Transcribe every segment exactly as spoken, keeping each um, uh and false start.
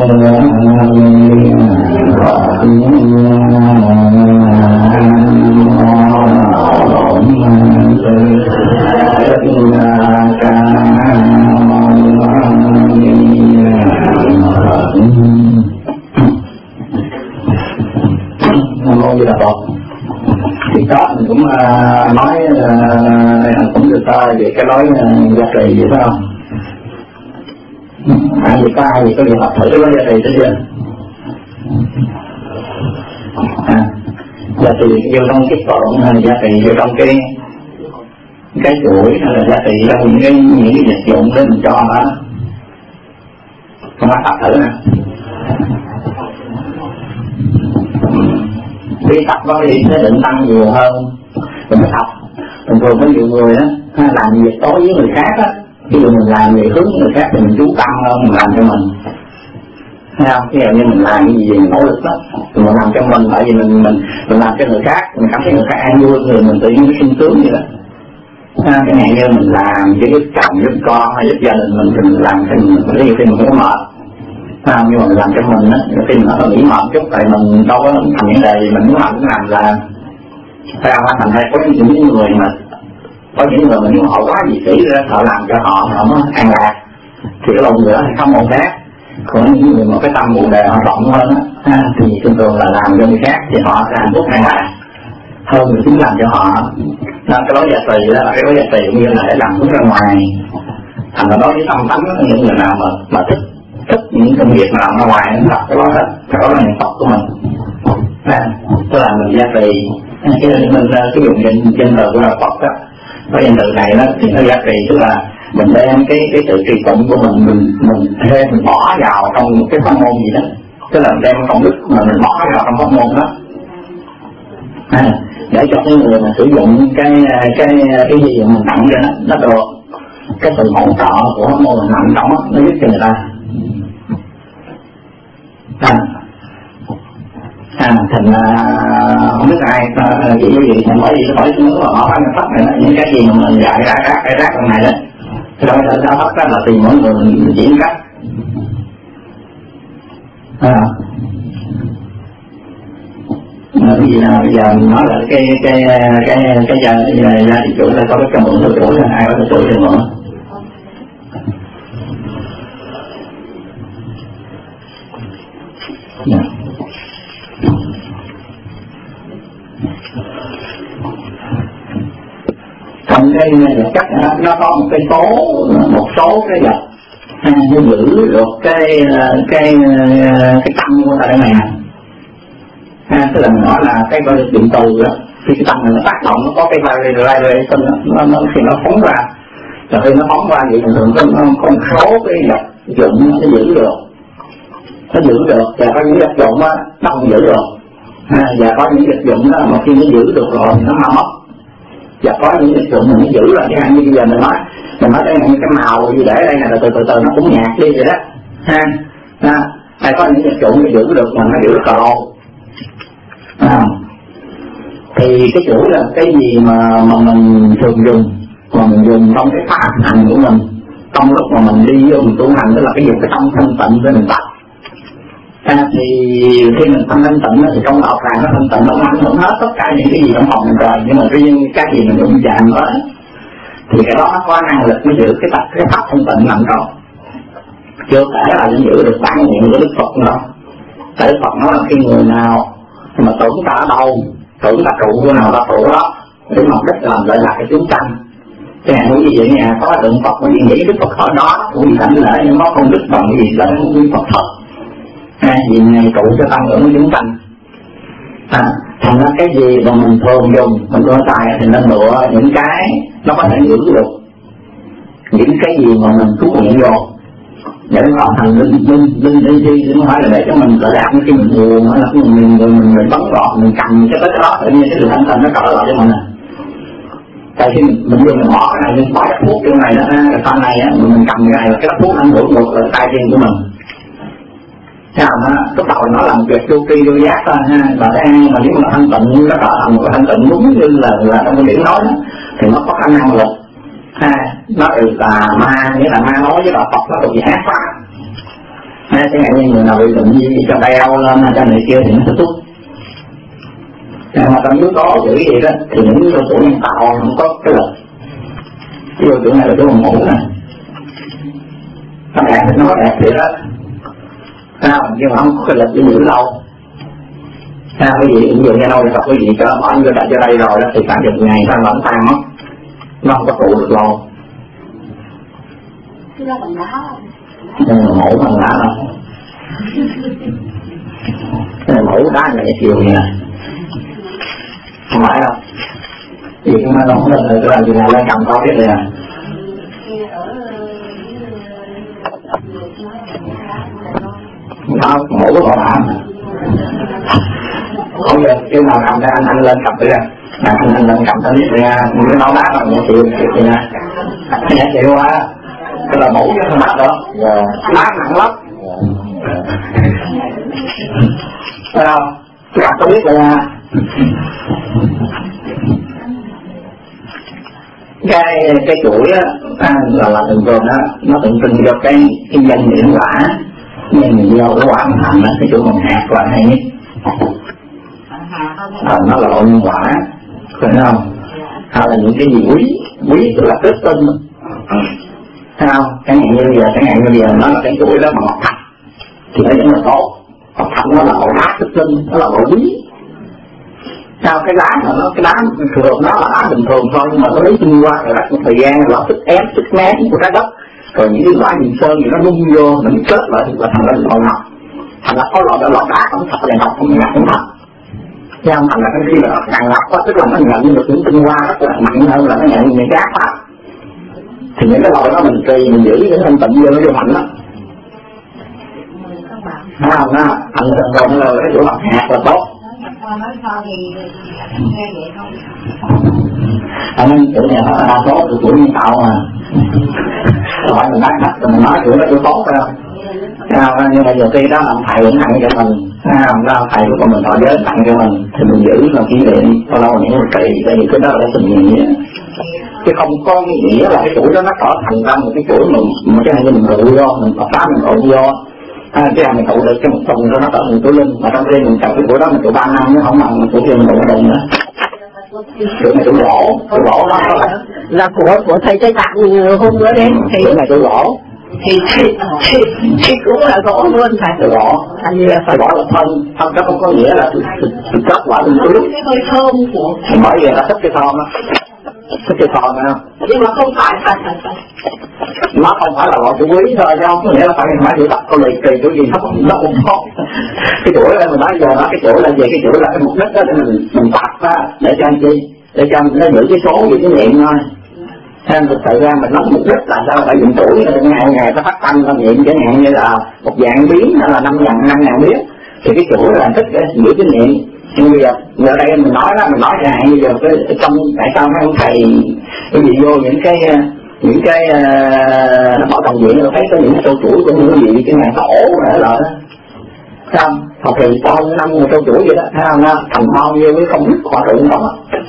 Thì đó mình cũng uh, nói uh, cũng được coi về cái lối uh, gia trì vậy phải không? Ai gì có ai gì có việc học thử cái lối gia trì tới chưa? À, gia trì vô trong cái tổn hay gia trì vô trong cái cái chuỗi hay là gia trì trong những cái những cái vật dụng để mình cho nó không ai tập thử nè. Khi tập có gì sẽ định tăng nhiều hơn mình mới tập. Thường thường có nhiều người á làm việc tối với người khác á, ví dụ mình làm việc hướng người khác thì mình chú tâm hơn mình làm cho mình, thấy không? Ví dụ như mình làm cái gì mình nỗ lực lắm thì mình làm cho mình, tại vì mình mình mình làm cho người khác mình cảm thấy người khác an vui, người mình tự nhiên nó sung sướng vậy đó. À, cái này như mình làm cho giúp chồng giúp con hay giúp gia đình mình thì mình làm thì mình có nhiều khi mình cũng mệt. À, nhưng mà mình làm cho mình á, khi mình nó nghĩ mệt chút, tại mình đâu có thành những đề gì mình muốn làm cũng làm là sao á, thành ra có những người mà có những người mà nếu họ quá gì kỹ ra họ làm cho họ họ nó an lạc thì cái lòng nữa thì không một khác. Còn những người mà cái tâm bồ đề họ rộng hơn á thì thường thường là làm cho người khác thì họ sẽ hạnh phúc an lạc hơn người chính làm cho họ. Nên cái lối gia trì đó là cái lối gia trì cũng như là để làm bước ra ngoài. Thành ra đối với tâm tánh những người nào mà mà thích thích những công việc nào ra ngoài nó tập cái đó hết, cái đó là niệm Phật của mình. À, tức là mình gia trì cái mình sử dụng danh danh từ của đạo Phật đó. Cái danh từ này đó thì nó gia trì, tức là mình đem cái cái sự trì tụng của mình mình mình thêm mình bỏ vào trong cái pháp môn gì đó, tức là đem công đức mà mình bỏ vào trong pháp môn đó. À, để cho cái người mà sử dụng cái cái cái gì mà mình tặng cho nó nó được cái sự hỗ trợ của pháp môn mình nằm trong đó, nó giúp cho người ta. À, à thành uh, không biết ai uh, chỉ cái gì thì hỏi gì hỏi xuống nữa họ phải phát này đó, những cái gì mà mình dạy ra rác cái rác lần này đó thì đâu phải ra phát ra là tìm mỗi người mình chỉ cách. À, à cái gì nào bây giờ mình nói là cái cái cái cái gia gia đình chủ là có cái mượn tự chủ là ai có tự chủ thì mượn. Yeah. Trong cái vật chất nó có một cái số một số cái vật nó giữ được cái cái cái tâm của ta đây này nè. À, tức là mình nói là cái gọi là điện từ đó, khi cái tâm này nó tác động nó có cái vibration nó nó khi nó phóng ra, rồi khi nó phóng ra vậy thường thường có có một số cái vật dụng nó giữ được. Nó giữ được, và có những vật dụng á nó không giữ được. À, và có những vật dụng đó mà khi nó giữ được rồi thì nó mau mất. Và có những vật dụng mà nó giữ là cái như bây giờ mình nói mình nói đây là những cái màu gì để đây là từ từ từ từ nó cũng nhạt đi vậy đó. Ha, ha. Hay có những vật dụng nó giữ được mà nó giữ rất là lâu. À, thì cái chủ là cái gì mà mà mình thường dùng mà mình dùng trong cái pháp hành của mình trong lúc mà mình đi vô mình tu hành, tức là cái dùng cái tâm thanh tịnh để mình tập. À, thì khi mình tâm thanh tịnh thì trong đạo tràng nó thanh tịnh nó ảnh hưởng hết tất cả những cái gì trong phòng mình rồi, nhưng mà riêng cái gì mình đụng chạm đó thì cái đó nó có năng lực nó giữ cái tập cái pháp thanh tịnh nằm trong, chưa kể là nó giữ được bản nguyện của Đức Phật nữa. Tại Đức Phật nói là khi người nào mà tưởng ta ở đâu, tưởng ta trụ của nào ta trụ đó, để mục đích làm lợi lạc cái chúng sanh. Cái này như vậy nhà có tượng Phật mà nghĩ Đức Phật ở đó cũng bị cảnh lễ nhưng nó không đức bằng cái gì là Đức Phật thật. À, vì ngày trụ cho tăng ứng chúng sanh. À, thành ra cái gì mà mình thường dùng mình có tài thì nên lựa những cái nó có thể giữ được những cái gì mà mình chú nguyện vô để nó thành linh linh linh linh chi, không phải là để cho mình tự đạt khi mình buồn hay là khi mình mình mình, mình bắn gọt mình cầm cái cái đó tự nhiên cái sự thanh tịnh nó trở lại cho mình nè. Tại khi mình mình dùng mình bỏ cái này mình bỏ cái thuốc cái này đó, cái sau này á mình, mình cầm cái này là cái thuốc ảnh hưởng ngược lại tay riêng của mình. Thế mà lúc đầu nó làm việc vô tri vô giác thôi ha, và cái mà nếu mà thanh tịnh nó trở thành một cái thanh tịnh đúng như là là trong cái điểm nói đó, thì nó có khả năng lực ha, nó được là ma, nghĩa là ma nói với đạo Phật nó thuộc về ác pháp. Cái ngày như người nào bị bệnh gì cho đeo lên cho này kia thì nó sẽ tốt. Mà trong yếu tố giữ gì đó thì những yếu tố nhân tạo không có cái lực. Ví dụ chỗ này là chỗ buồn ngủ nè, nó đẹp thì nó đẹp vậy đó, sao? Nhưng mà không có cái lực để giữ lâu. Sao cái gì ví dụ như đâu tập cái gì cho bỏ vô đặt cho đây rồi đó thì cả chục ngày ta vẫn tan mất, nó không có trụ được lâu. Cái đó bằng đá Nhưng mà mẫu bằng đá đâu, cái mẫu đá này chiều như này, không phải đâu. Vì chúng ta không có lên làm gì nào lên cầm to biết này. Không, mẫu có còn làm. Không được, chứ nào cầm ra anh, anh lên cầm đi ra. Anh, anh lên cầm tới biết ra, cái nấu đá là một triệu, triệu nha. Nhẹ chịu quá. Cái là mẫu chứ không bắt được. Đá nặng lắm. Thấy không? Cầm tôi biết rồi nha. Cái cái chuỗi á, là là thường thường á, nó tượng trưng cho cái cái danh điển quả. Nhưng mình vô cái quả thành á, cái chuỗi bằng hạt là hay nhất. À, nó là loại nhân quả, phải không? Hay là những cái gì quý, quý tức là kết tinh, thấy không? Cái này như bây giờ, cái này như bây giờ nó là cái chuỗi đó bằng ngọc thạch, thì nó vẫn là tốt. Ngọc thạch nó là loại đá kết tinh, nó là loại quý. Sao cái đá mà nó cái đá thường nó là đá bình thường thôi, nhưng mà nó lấy tinh qua rồi đặt một thời gian nó tích ép tích nén của trái đất, rồi những cái quả hình sơn thì nó nung vô nó kết lại và thành ra loại ngọc. Thành ra có loại đó loại đá không thật là ngọc không ngọc không thật. Chứ không thành ra cái khi mà càng ngọc quá tức là nó nhận được những tinh hoa rất là mạnh hơn là nó nhận những cái ác pháp. Thì những cái loại đó mình trì mình giữ cái thanh tịnh vô nó vô mạnh đó. Thấy không? Nó thành ra rồi cái chỗ mặt hạt là tốt. Anh nên chỗ này nó đa số từ tuổi nhân tạo mà. Không phải mình nói thật, mình nói chuyện đó chỗ tốt phải không? Nhưng mà nhiều khi đó là thầy cũng tặng cho mình, đó thầy của mình họ giới tặng cho mình thì mình giữ làm kỷ niệm bao lâu những một kỳ, tại vì cái đó là tình nghĩa. Chứ không có nghĩa là cái chuỗi đó nó trở thành ra một cái chuỗi mình mà cái này như mình tụ vô, mình tập phá mình tụ vô. À, cái này mình tụ được cái một tuần đó nó trở thành túi linh, mà trong khi mình cầm cái chuỗi đó mình tụ ba năm nó không bằng mình tụ kia mình tụ đụng nữa. Chuỗi này tụ lỗ, tụ lỗ đó là là của của thầy Tây Tạng hôm bữa đến thì chuỗi này tụ lỗ. thì thì thì, thì cũng là gỗ luôn phải từ gỗ, thành như là phải gỗ là thân, thân đó không có nghĩa là thực chất quả linh túi. cái hơi thơm của Bởi vì là thích cái thơm á, thích cái thơm á. Nhưng mà không phải phải phải phải nó không phải là loại chủ quý thôi, chứ không có nghĩa là phải phải chữ tập có lì kỳ chỗ gì nó cũng nó cũng khó. Cái chuỗi này mình nói giờ nó cái chuỗi là gì, cái chuỗi là cái mục đích đó để mình mình tập á, để cho anh chi, để cho nó giữ cái số giữ cái niệm thôi. Nên thực sự ra mình nói mục đích là sao phải dùng tuổi là ngày ngày nó phát tâm tâm niệm, chẳng hạn như là một dạng biến hay là năm ngàn năm ngàn biến, thì cái chuỗi là thích để giữ cái niệm. Nhưng bây giờ ở đây mình nói đó, mình nói chẳng hạn như giờ cái trong tại sao mấy ông thầy cái gì vô những cái những cái uh, bảo tàng viện, thấy có những cái sâu chuỗi của những cái gì cái ngày tổ để lại đó, sao học thì to năm người sâu chuỗi vậy đó, thấy không? Thành bao nhiêu cái không biết hòa thượng đó.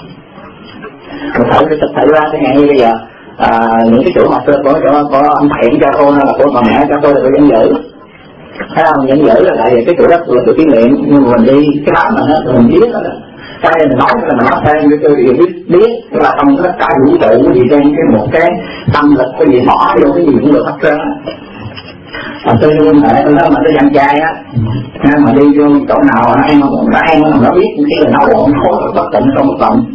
Mình thử thực sự ra cái ngày như bây giờ à, những cái chỗ mà xưa có chỗ có ông thầy cho tôi hay là của bà mẹ cho tôi là tôi vẫn giữ, thấy không? Vẫn giữ là tại vì cái chỗ đó là tôi kỷ niệm, nhưng mà mình đi cái đám mình á mình biết đó, cái mình nói là mình nói thêm cái tôi biết biết là trong tất cả vũ trụ cái gì trên cái một cái tâm lực cái gì bỏ vô cái gì cũng được hết trơn á. Mà tôi luôn mẹ tôi nói mà tôi ăn chay á, mà đi vô chỗ nào nó ăn nó ăn nó biết cái là nấu ổn khối bất tịnh không bất tịnh.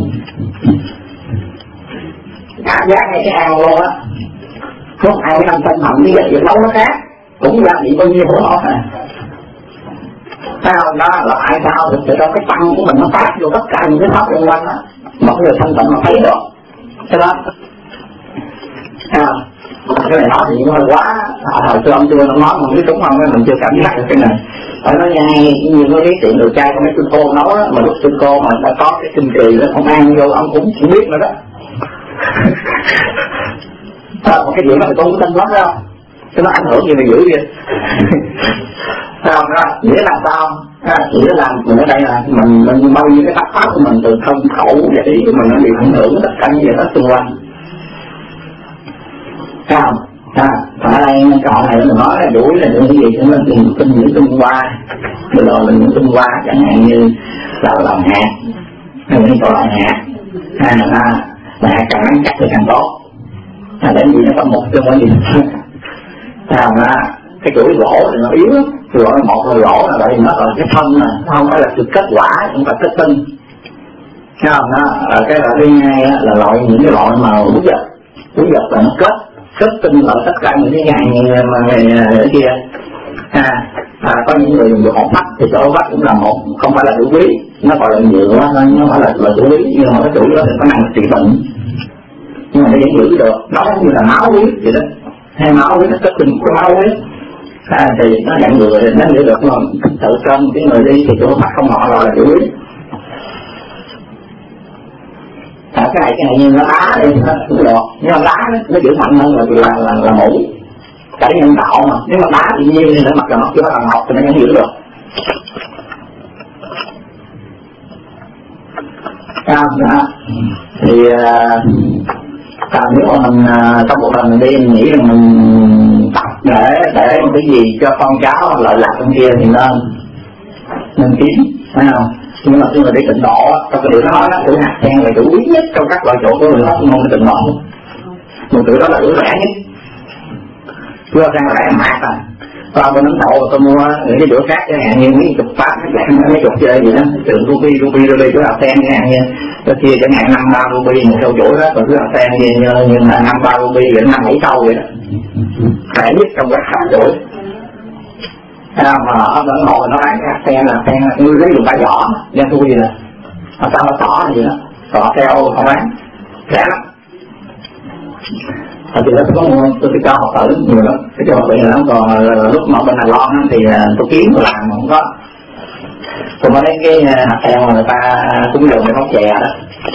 Cảm giác hay cái ăn luôn á, lúc ăn cái năm tinh thần cái gì nấu nó khác, cũng gia vị bao nhiêu của nó à. Thấy không? Đó là tại sao thực sự cái tâm của mình nó phát vô tất cả những cái pháp xung quanh á, một người thanh tịnh mà thấy được, thế đó. À, cái này nói thì cũng hơi quá, à, hồi xưa ông chưa nó nói mà biết đúng không, mình chưa cảm giác được cái này. Phải nói ngay như cái lý tiện đồ trai của mấy sư cô nói đó, mà lúc sư cô mà đã có cái kinh kỳ đó, ông ăn vô ông cũng cũng biết nữa đó. À, một cái chuyện đó thì tôi cũng tin lắm đó, chứ nó ảnh hưởng gì mà dữ vậy. Sao đó, nghĩa là sao? À, nghĩa là mình ở đây là mình mình bao nhiêu cái tác pháp của mình từ thân khẩu và ý của mình nó bị ảnh hưởng tất cả những gì đó xung quanh. Sao? À, ở đây chọn này mình nói là đuổi là những cái gì cho nên tìm tin những tinh hoa, bây giờ là những tinh hoa chẳng hạn như là làm hạt hay những loại làm hạt hay là là hạt càng ngắn chắc thì càng tốt, là đến gì nó có một trong cái gì sao là cái chuỗi gỗ thì nó yếu lắm, gọi là một là gỗ là vậy, nó là cái thân mà không phải là sự kết quả, không phải kết tinh. Thấy không? Nó, cái loại thứ hai là loại những cái loại mà hữu vật, hữu vật là nó kết kết tinh ở tất cả những cái ngành như mà ở kia. À, à, có những người dùng được hột vách thì chỗ vách cũng là một, không phải là chủ quý, nó gọi là nhựa, nó phải là là chủ quý, nhưng mà cái chủ đó thì có năng trị bệnh, nhưng mà nó vẫn giữ được, nó như là máu huyết vậy đó, hay máu huyết nó kết tinh của máu huyết. À, thì nó nhận người nó giữ được, mà tự cân cái người đi thì chỗ vách không họ gọi là chủ quý. À, cái này cái này như nó đá đi nó cũng được, nhưng mà đá nó, nó giữ mạnh hơn là là là, là mũi, cái nhân tạo mà, nếu mà đá tự nhiên thì nó mặc là nó chưa bằng học thì nó vẫn giữ được. À, đó. Thì à, nếu mà mình à, trong một lần mình đi mình nghĩ rằng mình tập để để cái gì cho con cháu lợi lạc trong kia thì nên nên kiếm, phải không? Nhưng mà khi mà đi tịnh độ, trong cái điều nó nói đó, tuổi hạt sen là chủ quý nhất trong các loại chỗ của người pháp môn tịnh độ. Một tuổi đó là tuổi rẻ nhất. Chưa sang rẻ mát à. Và bên Ấn Độ tôi mua những cái chỗ khác chẳng hạn như mấy chục pháp, mấy chục chơi gì đó, tượng ruby, ruby, ruby, tuổi hạt sen chẳng hạn như tôi chia chẳng hạn năm ba ruby một sâu chuỗi đó, còn tuổi hạt sen như, như, như là năm ba ruby vậy, năm bảy sâu vậy đó. Rẻ nhất trong các hạt chuỗi. À, mà ở Ấn Độ nó bán cái hạt sen là sen như lấy dùng ba giỏ, đen thui gì nè, mà sao nó tỏ gì đó, tỏ keo không bán, rẻ lắm. Tại vì đó tôi có mua, tôi phải cho học tử nhiều lắm, cái cho học tử là còn lúc mà bên Đài Loan thì tôi kiếm tôi làm mà không có. Tôi mới lấy cái hạt sen mà người ta cũng dùng để bóc chè đó,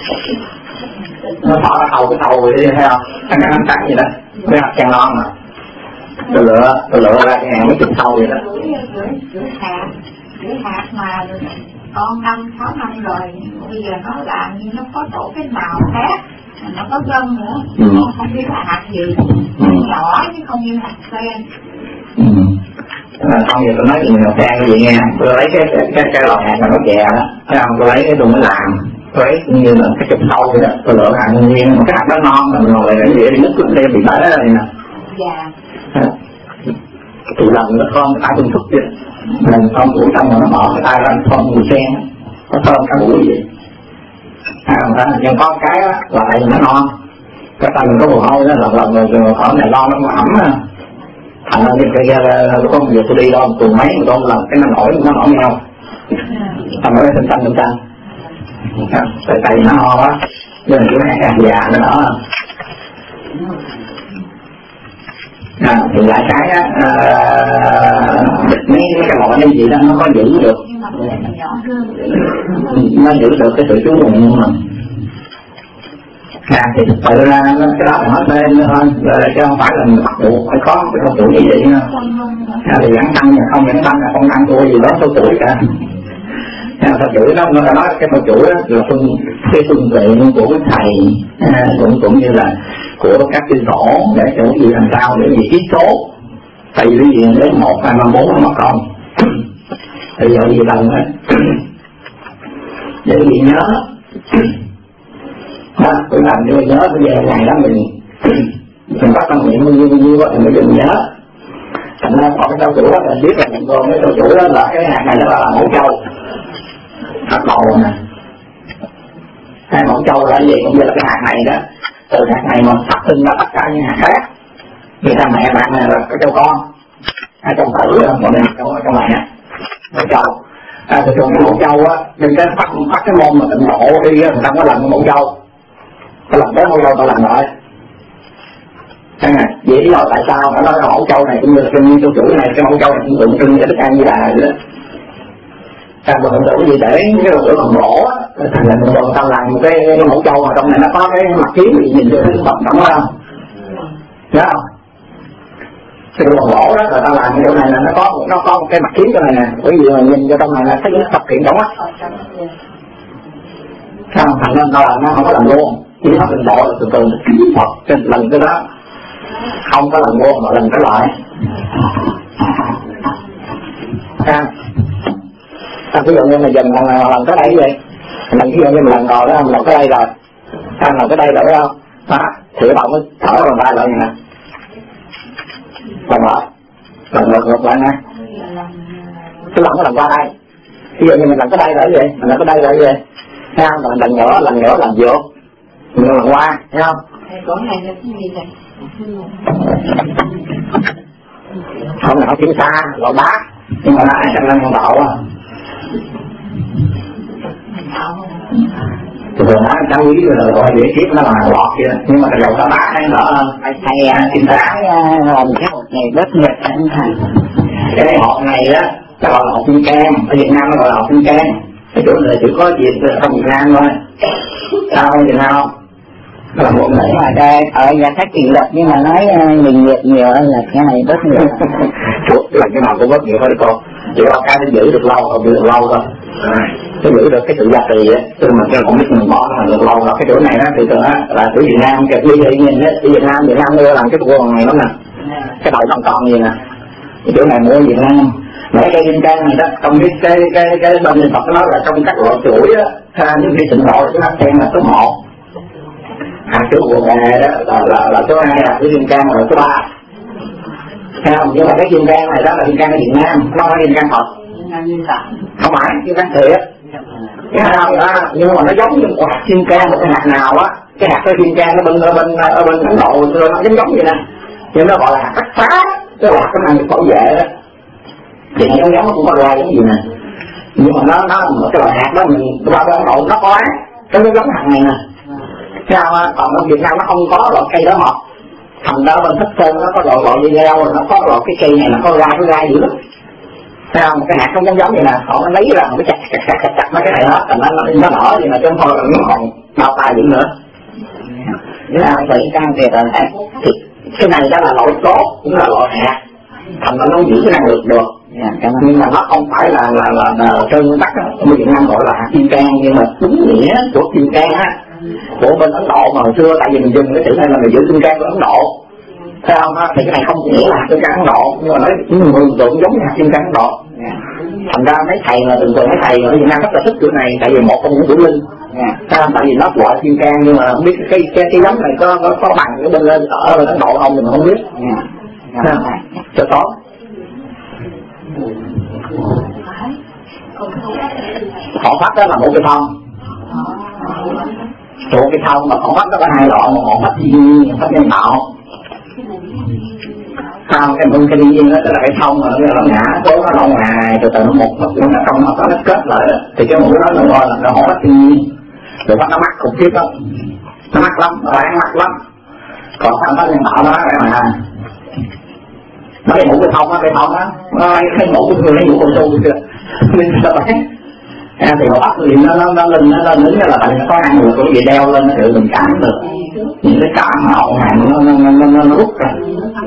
nó tỏ ra thầu cái thầu vậy đi, thấy không? Nó cắn cắn vậy đó, cái hạt sen non mà. Tôi lựa, tôi lựa ra cái hàng mấy chục sâu vậy đó. Rửa hạt, rửa hạt mà con năm, sáu năm rồi, bây giờ nó làm như nó có chỗ cái màu khác, nó có gân nữa, ừ. Không biết là hạt gì, ừ. Nhỏ chứ không như hạt sen. Ừ. À, không giờ tôi nói chuyện hạt sen cái gì nghe, tôi lấy cái cái cái, cái loại hạt mà nó chè đó, thấy không? Tôi lấy cái tôi mới làm, tôi lấy như là cái chục sâu vậy đó, tôi lựa hạt nguyên nhiên, một cái hạt đó non mà rồi lại để để nứt lên bị bể đó này nè. Dạ. Thì lần nó thơm cái tay tôi thức vậy, lần thơm mũi xong rồi nó bỏ cái tay ra thơm mùi sen, nó thơm cả mũi vậy. À, nhưng có cái đó là tại vì nó non, cái tay mình có mồ hôi đó là lần rồi ở này lo nó ẩm á, thành ra cái kia lúc có một giờ tôi đi đâu tuần mấy một đôi lần cái nó nổi nó nổi nhau, thành ra cái xanh xanh xanh xanh, tại tại vì nó ho quá, nên là cái hạt già nó đỏ. À, thì lại cái á, à, mấy cái loại như vậy đó nó có giữ được, nó giữ được cái sự chú mục của mình. À, thì tự ra nó cái đó là nói tên nữa thôi, rồi chứ không phải là mình bắt buộc phải có cái số tuổi như vậy nữa. À, thì vẫn tăng mà không vẫn tăng là không tăng tuổi gì đó số tuổi cả. À, số tuổi đó nó đã nói cái số tuổi đó là phương cái phương tiện của cái thầy, à, cũng cũng như là của các sư tổ để cho cái gì làm sao để gì ký số, tại vì cái gì đến một hai ba bốn nó mất không, bây giờ gì lần đó để cái gì nhớ. Đó, tôi làm cho nhớ bây giờ ngày đó mình mình có tâm niệm bao nhiêu bao nhiêu thì mình đừng nhớ. Thành ra có cái châu chủ đó mình biết là mình còn cái châu chủ đó là cái hạt này nó là mẫu châu, hạt bầu nè, hai mẫu châu là gì cũng như là cái hạt này đó, từ hạt này mà phát sinh ra tất cả những hạt khác. Vì ta mẹ bạn này là cái châu con, hai châu tử là một này châu trong mẹ, mẫu châu. À, thì thường cái mẫu châu á, nên cái phát phát cái môn mà tịnh độ đi á, người ta có làm cái mẫu châu. Tôi làm tới mẫu châu tôi làm lại. Thế này, vậy lý do tại sao nó nói cái mẫu châu này cũng như là cái nguyên châu chủ này, cái mẫu châu này cũng tượng trưng cho Đức An Di Đà vậy đó. Thành mà tượng gì để cái đồ tượng bằng gỗ á, thành là tượng tượng tao làm một cái, cái mẫu châu mà trong này nó có cái mặt kiếm gì nhìn cho cái bọc tổng không? Nhớ không? Cái đồ bằng gỗ đó, rồi tao làm cái chỗ này là nó có nó có một cái mặt kiếm cho này nè, bởi vì mà nhìn cho trong này là thấy nó tập kiện đúng á. Sao thành nên tao làm nó không có làm luôn. Chỉ có tình độ là từ từ kiếm Phật trên lần cái đó. không có lần vô mà lần trở lại. Ha, à, ví dụ như mà dần lần, lần tới đây vậy, lần ví dụ như mà lần rồi đó, lần tới đây rồi, sao lần tới đây rồi phải không? Đó, thì bạn mới thở lần ba lại nè, lần lại, lần ngược ngược lại nè, cái lần có lần qua đây, ví dụ như mình lần tới đây rồi vậy, mình lần tới đây rồi vậy, thấy không? Lần nữa, lần nữa, lần vượt, mình lần qua, thấy không? Chỗ này là cái gì vậy? Không nào kiếm xa, lọ bá, nhưng mà ai chẳng lên con đậu á. Thường thường nói cháu quý rồi gọi để kiếp nó là lọt kia, nhưng mà cái dầu ta bá hay đó thầy kim tá làm cái hộp này rất nhật anh thầy. Cái hộp này á, ta gọi là hộp kim cang, ở Việt Nam nó gọi là hộp kim cang. Cái chỗ này chỉ có gì trong Việt Nam thôi. Sao không Việt Nam không? Là một người mà cái ở nhà khách tiền lực nhưng mà nói mình nhiệt nhiều là cái này rất nhiều. Chuột là cái nào cũng rất nhiều thôi cô. Chỉ có cái nó giữ được lâu, không giữ được lâu thôi. Nó giữ được cái sự giá trị á, tức mà cái không biết mình bỏ nó được lâu rồi. Cái chỗ này á thì thường á là chỗ Việt Nam, cái như vậy nhìn á, Việt Nam Việt Nam đưa làm cái quần này lắm nè, cái đầu còn còn gì nè. Cái chỗ này mua Việt Nam. Mấy cây kim cang này đó, trong cái cái cái cái bên nhân Phật nó là trong các loại chuỗi á, ha, những cái tịnh độ chúng ta xem là số một. Hạt chỗ của nghề đó là, là, là số hai, hạt cái kim cang là số ba. Thấy không? Nhưng mà cái kim cang này đó là kim cang ở Việt Nam, nó là kim cang Phật. Không phải, kim cang thiệt. Cái hạt nào đó, nhưng mà nó giống như một hạt kim cang, một cái hạt nào á, cái hạt cái kim cang nó bên ở bên ở bên Ấn Độ nó giống giống vậy nè. Nhưng nó gọi là hạt cắt phá, tức là cái năng lực bảo vệ đó. Thì nó giống giống nó cũng có ra giống gì nè. Nhưng mà nó nó cái loại hạt đó mình qua bên Ấn Độ nó có á, cái nó giống hạt này nè. Sao á, còn ở Việt Nam nó không có loại cây đó mọc. Thành ra bên Thích Sơn nó có loại loại dây leo, nó có loại cái cây này nó có gai, có gai dữ lắm. Thấy không? Cái hạt không giống giống vậy nè, họ nó lấy ra nó chặt chặt chặt chặt chặt mấy cái này hết, thành nó nó nở vậy mà chứ không thôi là nó còn bao tay dữ nữa. Thế nào vậy can thiệt là thì cái này đó là loại tốt, cũng là loại hạt, thành ra nó giữ cái năng lực được. Nhưng mà nó không phải là là là, là trên nguyên tắc ở Việt Nam gọi là hạt kim cang, nhưng mà đúng nghĩa của kim cang á của bên Ấn Độ mà hồi xưa, tại vì mình dùng cái chữ này là mình giữ kim cang của Ấn Độ, thấy không? Thì cái này không nghĩa là hạt kim cang Ấn Độ, nhưng mà nói mường tượng giống như hạt kim cang Ấn Độ. Thành ra mấy thầy mà từng từng mấy thầy ở Việt Nam rất là thích chỗ này, tại vì một trong những chủ linh, tại vì nó loại kim cang nhưng mà không biết cái cái cái giống này có có, có bằng cái bên lên ở Ấn Độ không thì mình không biết. Cho tốt. Khổ pháp đó là một cái thông, một cái thông mà khổ pháp nó có hai loại, một một pháp thiên nhiên, một pháp nhân tạo. Sao cái bên cái thiên nhiên đó là cái thông mà nó ngã số nó lâu ngày từ từ nó một nó nó trong nó nó kết lại thì cái mũi đó nó gọi là nó pháp thiên nhiên. Rồi pháp nó mắc khủng khiếp đó, nó mắc lắm, nó đáng mắc lắm. Còn pháp pháp nhân tạo đó cái mà nó cái mũ cái thông á, cái thông á, nó cái mũ của người lấy mũ cao su chưa, nên sao vậy? À, thì nó bắt thì nó nó nó lên nó lên đứng là tại nó có ăn được cái gì đeo lên nó tự mình cảm được, những cái cảm hậu hàng nó nó nó nó nó rút ra.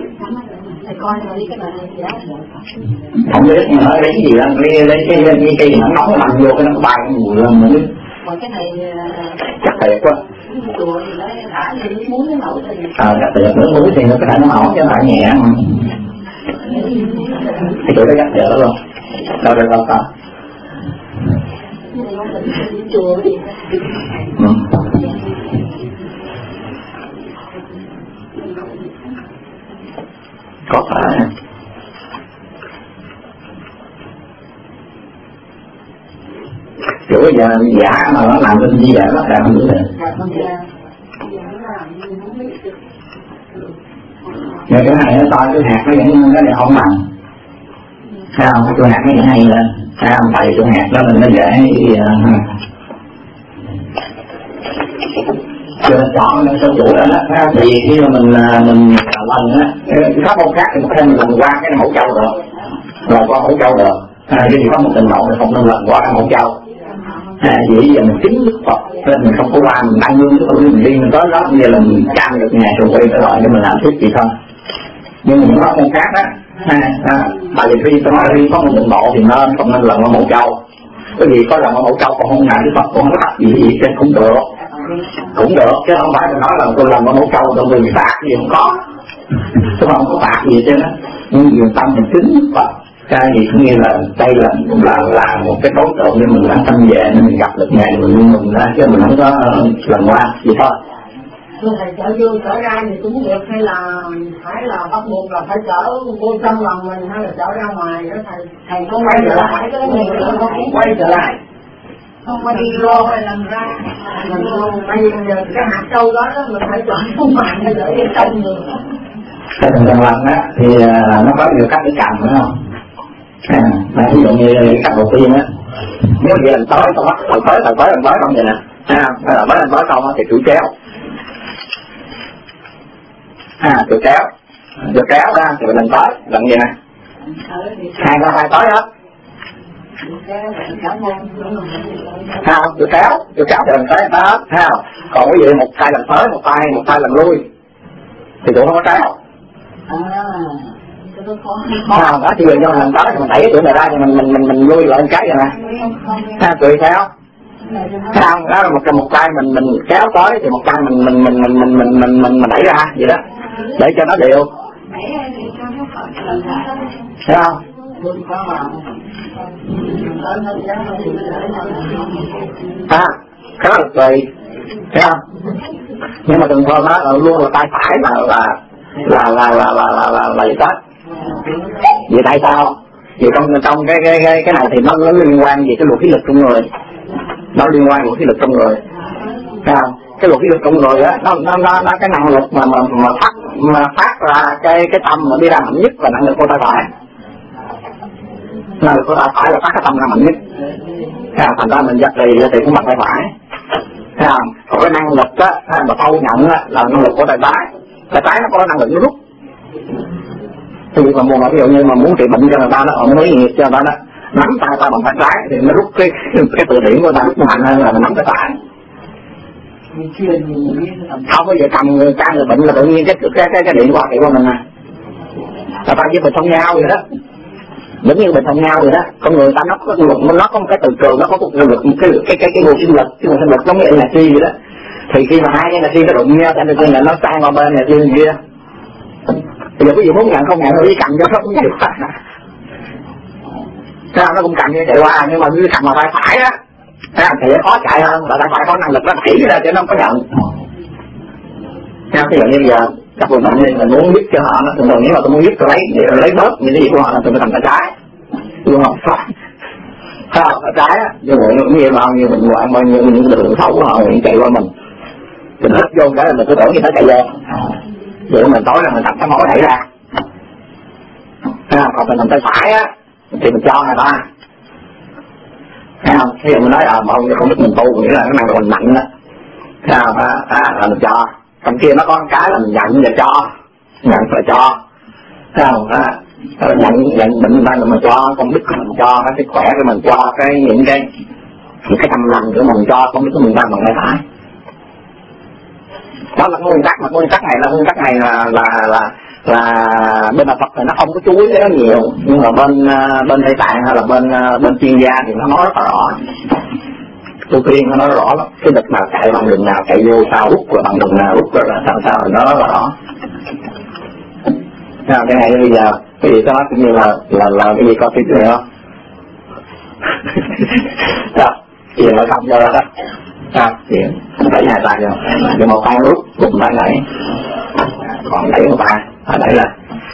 Không biết nhưng mà lấy cái gì đó, lấy lấy cái cái cái nó nóng làm vô cái nó bay cái mùi lên nữa. Chắc thiệt quá. À, chắc thiệt nước muối thì nó có thể nó nổi chứ lại nhẹ mà. Cái chỗ đó chắc thiệt luôn. Đâu đâu đâu đâu. Ừ. Có phải kiểu bây giờ giả mà nó làm lên như vậy nó làm không được. Nhưng cái này nó coi cái hạt nó vẫn cái này không bằng, sao không? Cái hạt nó vẫn hay lên, sao không? Tại cái hạt đó là nó dễ cho nên chọn cái sâu chủ đó đó. Thì khi mà mình mình lần á cái pháp môn khác thì một thêm mình lần qua cái hổ châu được, lần qua hổ châu được. À, cái gì có một tình mộ thì không nên lần qua hổ châu. À, vì giờ mình chính Đức Phật nên mình không có qua mình đăng lương cái tuổi mình đi mình tới đó bây giờ là mình trang được nhà rồi quay trở lại để mình làm tiếp gì thôi. Nhưng mà những pháp môn khác á, à, à, tại vì khi tôi nói khi có một tình mộ thì nên không nên lần qua hổ châu. Cái gì có lần qua hổ châu còn không ngại Đức Phật cũng không bắt gì gì trên cũng được. Cũng được chứ không phải mình nói là tôi làm con mẫu trâu tôi bị phạt gì không có. chứ không có bạc gì chứ đó. Nhưng dùng tâm mình kính Phật, cái gì cũng như là đây là là là một cái đối tượng để mình an tâm về, nên mình gặp được ngày mình vui mừng ra, chứ mình không có lần qua gì thôi. Thưa thầy, chở vô chở ra thì cũng được, hay là phải là bắt buộc là phải chở vô trong lòng mình, hay là chở ra ngoài đó thầy? Thầy không quay trở lại cái này nữa, không quay trở lại, không có đi vô hay làm ra. Mình vô, tại vì cái hạt châu đó, đó mình phải chở không ngoài hay chở đi trong được. Cái thằng lần lần á thì nó có nhiều cách để cầm, phải không? À, ví dụ như cách đầu tiên á, nếu vậy lần tới tao bắt lần tới lần tới lần tới không vậy nè, à, là mới lần tới không thì chuỗi kéo, à chuỗi kéo, chuỗi kéo ra thì lần tới lần vậy nè, hai ba hai tới hết, ha, chuỗi kéo, chuỗi kéo thì lần tới hết, ha, còn cái gì một tay lần tới một tay một tay lần lui thì tụi không có kéo. À, đó thì giờ do lần tới mình đẩy cái chuyện này ra thì mình mình mình mình lui lại cái vậy nè, ha, tùy theo, sao đó là một một tay mình mình kéo tới thì một tay mình mình mình mình mình mình mình mình, mình đẩy ra vậy đó, để cho nó đều, thấy không? À, cái đó là tùy, thấy không? Nhưng mà đừng quên đó là luôn là tay phải là là là là là là là là là gì đó. Vì tại sao? Vì trong trong cái cái cái cái này thì nó nó liên quan gì cái luật khí lực trong người, nó liên quan luật khí lực trong người, thấy không? Cái luật khí lực trong người á, nó nó nó nó cái năng lực mà mà mà phát mà phát ra cái cái tâm mà đi ra mạnh nhất là năng lực của tay phải. Năng lực của tay phải là phát cái tâm ra mạnh nhất. Thấy không? Thành ra mình dắt thì thì cũng bằng tay phải. Thấy không? Còn cái năng lực á mà thâu nhận á là năng lực của tay trái. Tay trái nó có năng lực nó rút. Thì mà muốn ví dụ như mà muốn trị bệnh cho người ta đó, họ mới nghiệp cho người ta đó, nắm tay ta bằng tay trái thì nó rút cái cái từ điển của ta mạnh hơn là mình nắm tay phải. Không bao giờ cầm người ta người bệnh là tự nhiên cái cái cái, cái điện qua hiệu của mình à. Là ta với mình thông nhau vậy đó, giống như mình thông nhau vậy đó. Con người ta nó có nó có một cái từ trường, nó có một cái lực, cái cái cái cái nguồn sinh lực, cái nguồn sinh lực giống như là chi vậy đó. Thì khi mà hai cái là chi nó đụng nhau, thì là nó sang qua bên này kia kia. Bây giờ ví dụ muốn nhận không nhận thì cầm cho nó cũng chạy qua, sao nó cũng cầm như chạy qua, nhưng mà như cầm vào tay phải á thì khó chạy hơn, là tay phải có năng lực nó đẩy ra cho nó không có nhận. Sao ví dụ như bây giờ các người bệnh mình muốn giúp cho họ, nó thường thường nếu mà tôi muốn giúp tôi lấy lấy bớt những cái gì của họ là tôi phải cầm tay trái, đúng không? Sao tay trái á, như vậy cũng như bao nhiêu bệnh hoạn, bao nhiêu những cái đường xấu của họ chạy qua mình, mình hít vô cái là mình cứ tưởng như nó chạy vô. Vậy mình tối là mình tập cái mối đẩy ra. À, còn mình làm tay phải á thì mình cho người ta. Thấy không? Ví dụ mình nói à mà không, không biết mình tu, nghĩa là cái năng lực mình mạnh đó. Thấy không? À, à, là mình cho. Trong kia nó có cái là mình nhận và cho, nhận và cho. Thấy không? À, nhận nhận bệnh người ta là mình cho, công đức của mình cho, cái sức khỏe của mình cho, cái những cái những cái tâm lành của mình cho, công đức của mình ta bằng tay phải. Đó là nguyên tắc, mà nguyên tắc này là nguyên tắc này là là là là bên đạo Phật thì nó không có chú ý cái đó nhiều, nhưng mà bên bên Tây Tạng hay là bên bên chuyên gia thì nó nói rất là rõ. Tu tiên nó nói rõ lắm, cái đợt nào chạy bằng đường nào chạy vô sao rút rồi bằng đường nào rút rồi là sao sao thì nó rất là rõ. Nào, cái này bây giờ cái gì đó cũng như là là là cái gì có tí nữa không? Đó, gì mà không cho đó. Sao? Chuyện đẩy hai tay vô, nhưng một tay rút, rút tay đẩy, còn đẩy một tay, đẩy lên.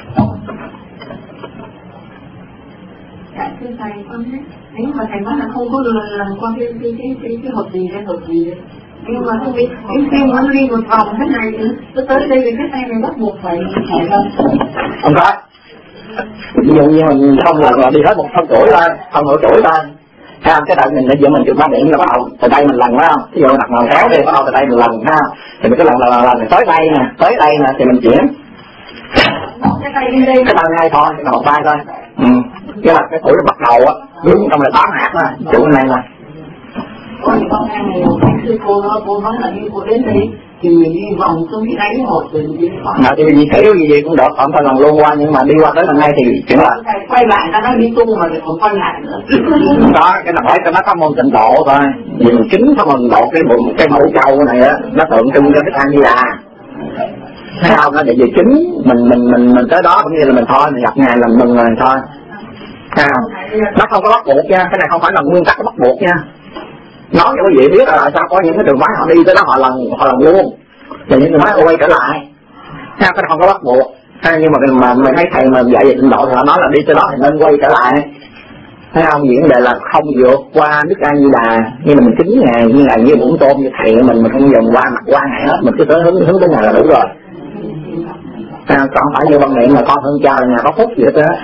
Dạ thưa thầy, con thấy nếu mà thầy nói là không có lần qua cái cái cái cái cái hộp gì cái hộp gì đấy, nhưng mà không biết cái phim nó đi một vòng thế này nữa, tôi tới đây thì cái tay này bắt buộc phải phải không? Không có. Ví dụ như mình không là đi hết một phân tuổi thôi, phân nửa tuổi thôi. Ha, cái tay mình để giữa mình chụp ba điểm là bắt đầu từ đây mình lần phải không? Ví dụ đặt ngón kéo đi, bắt đầu từ đây mình lần ha, thì mình cứ lần lần lần tới đây nè, tới đây nè thì mình chuyển. Cái tay đi đây, cái tay ngay thôi, cái một tay thôi. Ừ. Cái là cái tuổi bắt đầu á, đúng trong là tám hạt thôi, chủ bên này là. Còn con này khi cô nói cô nói là như cô đến đây thì mình đi vòng xuống cái đáy một rồi mình đi qua. Nào thì gì khéo gì gì cũng được, không phải lần luôn qua, nhưng mà đi qua tới lần này thì chuyện là quay lại ta nói đi tu mà thì còn quay lại nữa. Đó, cái nào phải cho nó có môn tịnh độ thôi. Vì mình chính có môn độ cái bụng cái mẫu trâu này á, nó tượng trưng cho cái thang Di Đà. thấy không? Nó để về chính mình mình mình mình tới đó cũng như là mình thôi, mình gặp ngài là mừng rồi thôi. À, nó không có bắt buộc nha, cái này không phải là nguyên tắc bắt buộc nha. Nói cho quý vị biết là sao có những cái trường phái họ đi tới đó họ lần họ lần luôn, và những trường phái họ quay trở lại. Sao cái này không có bắt buộc. À, nhưng mà mà mình thấy thầy mà dạy về tịnh độ thì họ nói là đi tới đó thì nên quay trở lại. Thấy không? Vấn đề là không vượt qua Đức A Di Đà, nhưng mà mình kính ngài như ngài như bổn tôn như thầy mình mình không dùng qua mặt qua ngài hết, mình cứ tới hướng hướng tới ngài là đủ rồi. À, còn phải như văn niệm là con hơn cha là nhà có phúc vậy đó.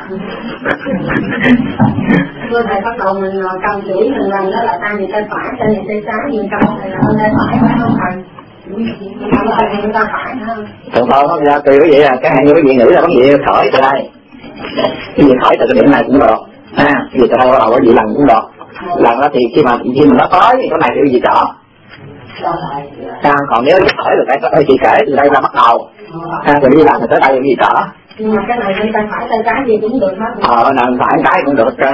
Thưa thầy, bắt đầu mình cầm chỉ mình làm đó là tay tay phải, tay này tay trái, mình cầm này là tay phải phải không thầy? Chúng ta phải nữa. Thường thôi không ra tùy quý vị là cái hai như quý vị nghĩ là quý vị khởi từ đây, quý vị khởi từ cái điểm này cũng được. À, quý vị từ đây bắt đầu quý vị lần cũng được. Lần đó thì khi mà khi mình nó tới cái này thì quý vị chọn. À, còn nếu khởi được cái tôi chỉ kể từ đây là bắt đầu. À, rồi đi làm thì tới đây quý vị chọn. Nhưng mà cái này tay phải tay trái gì cũng được hết. Ờ, nào phải cái cũng được chứ.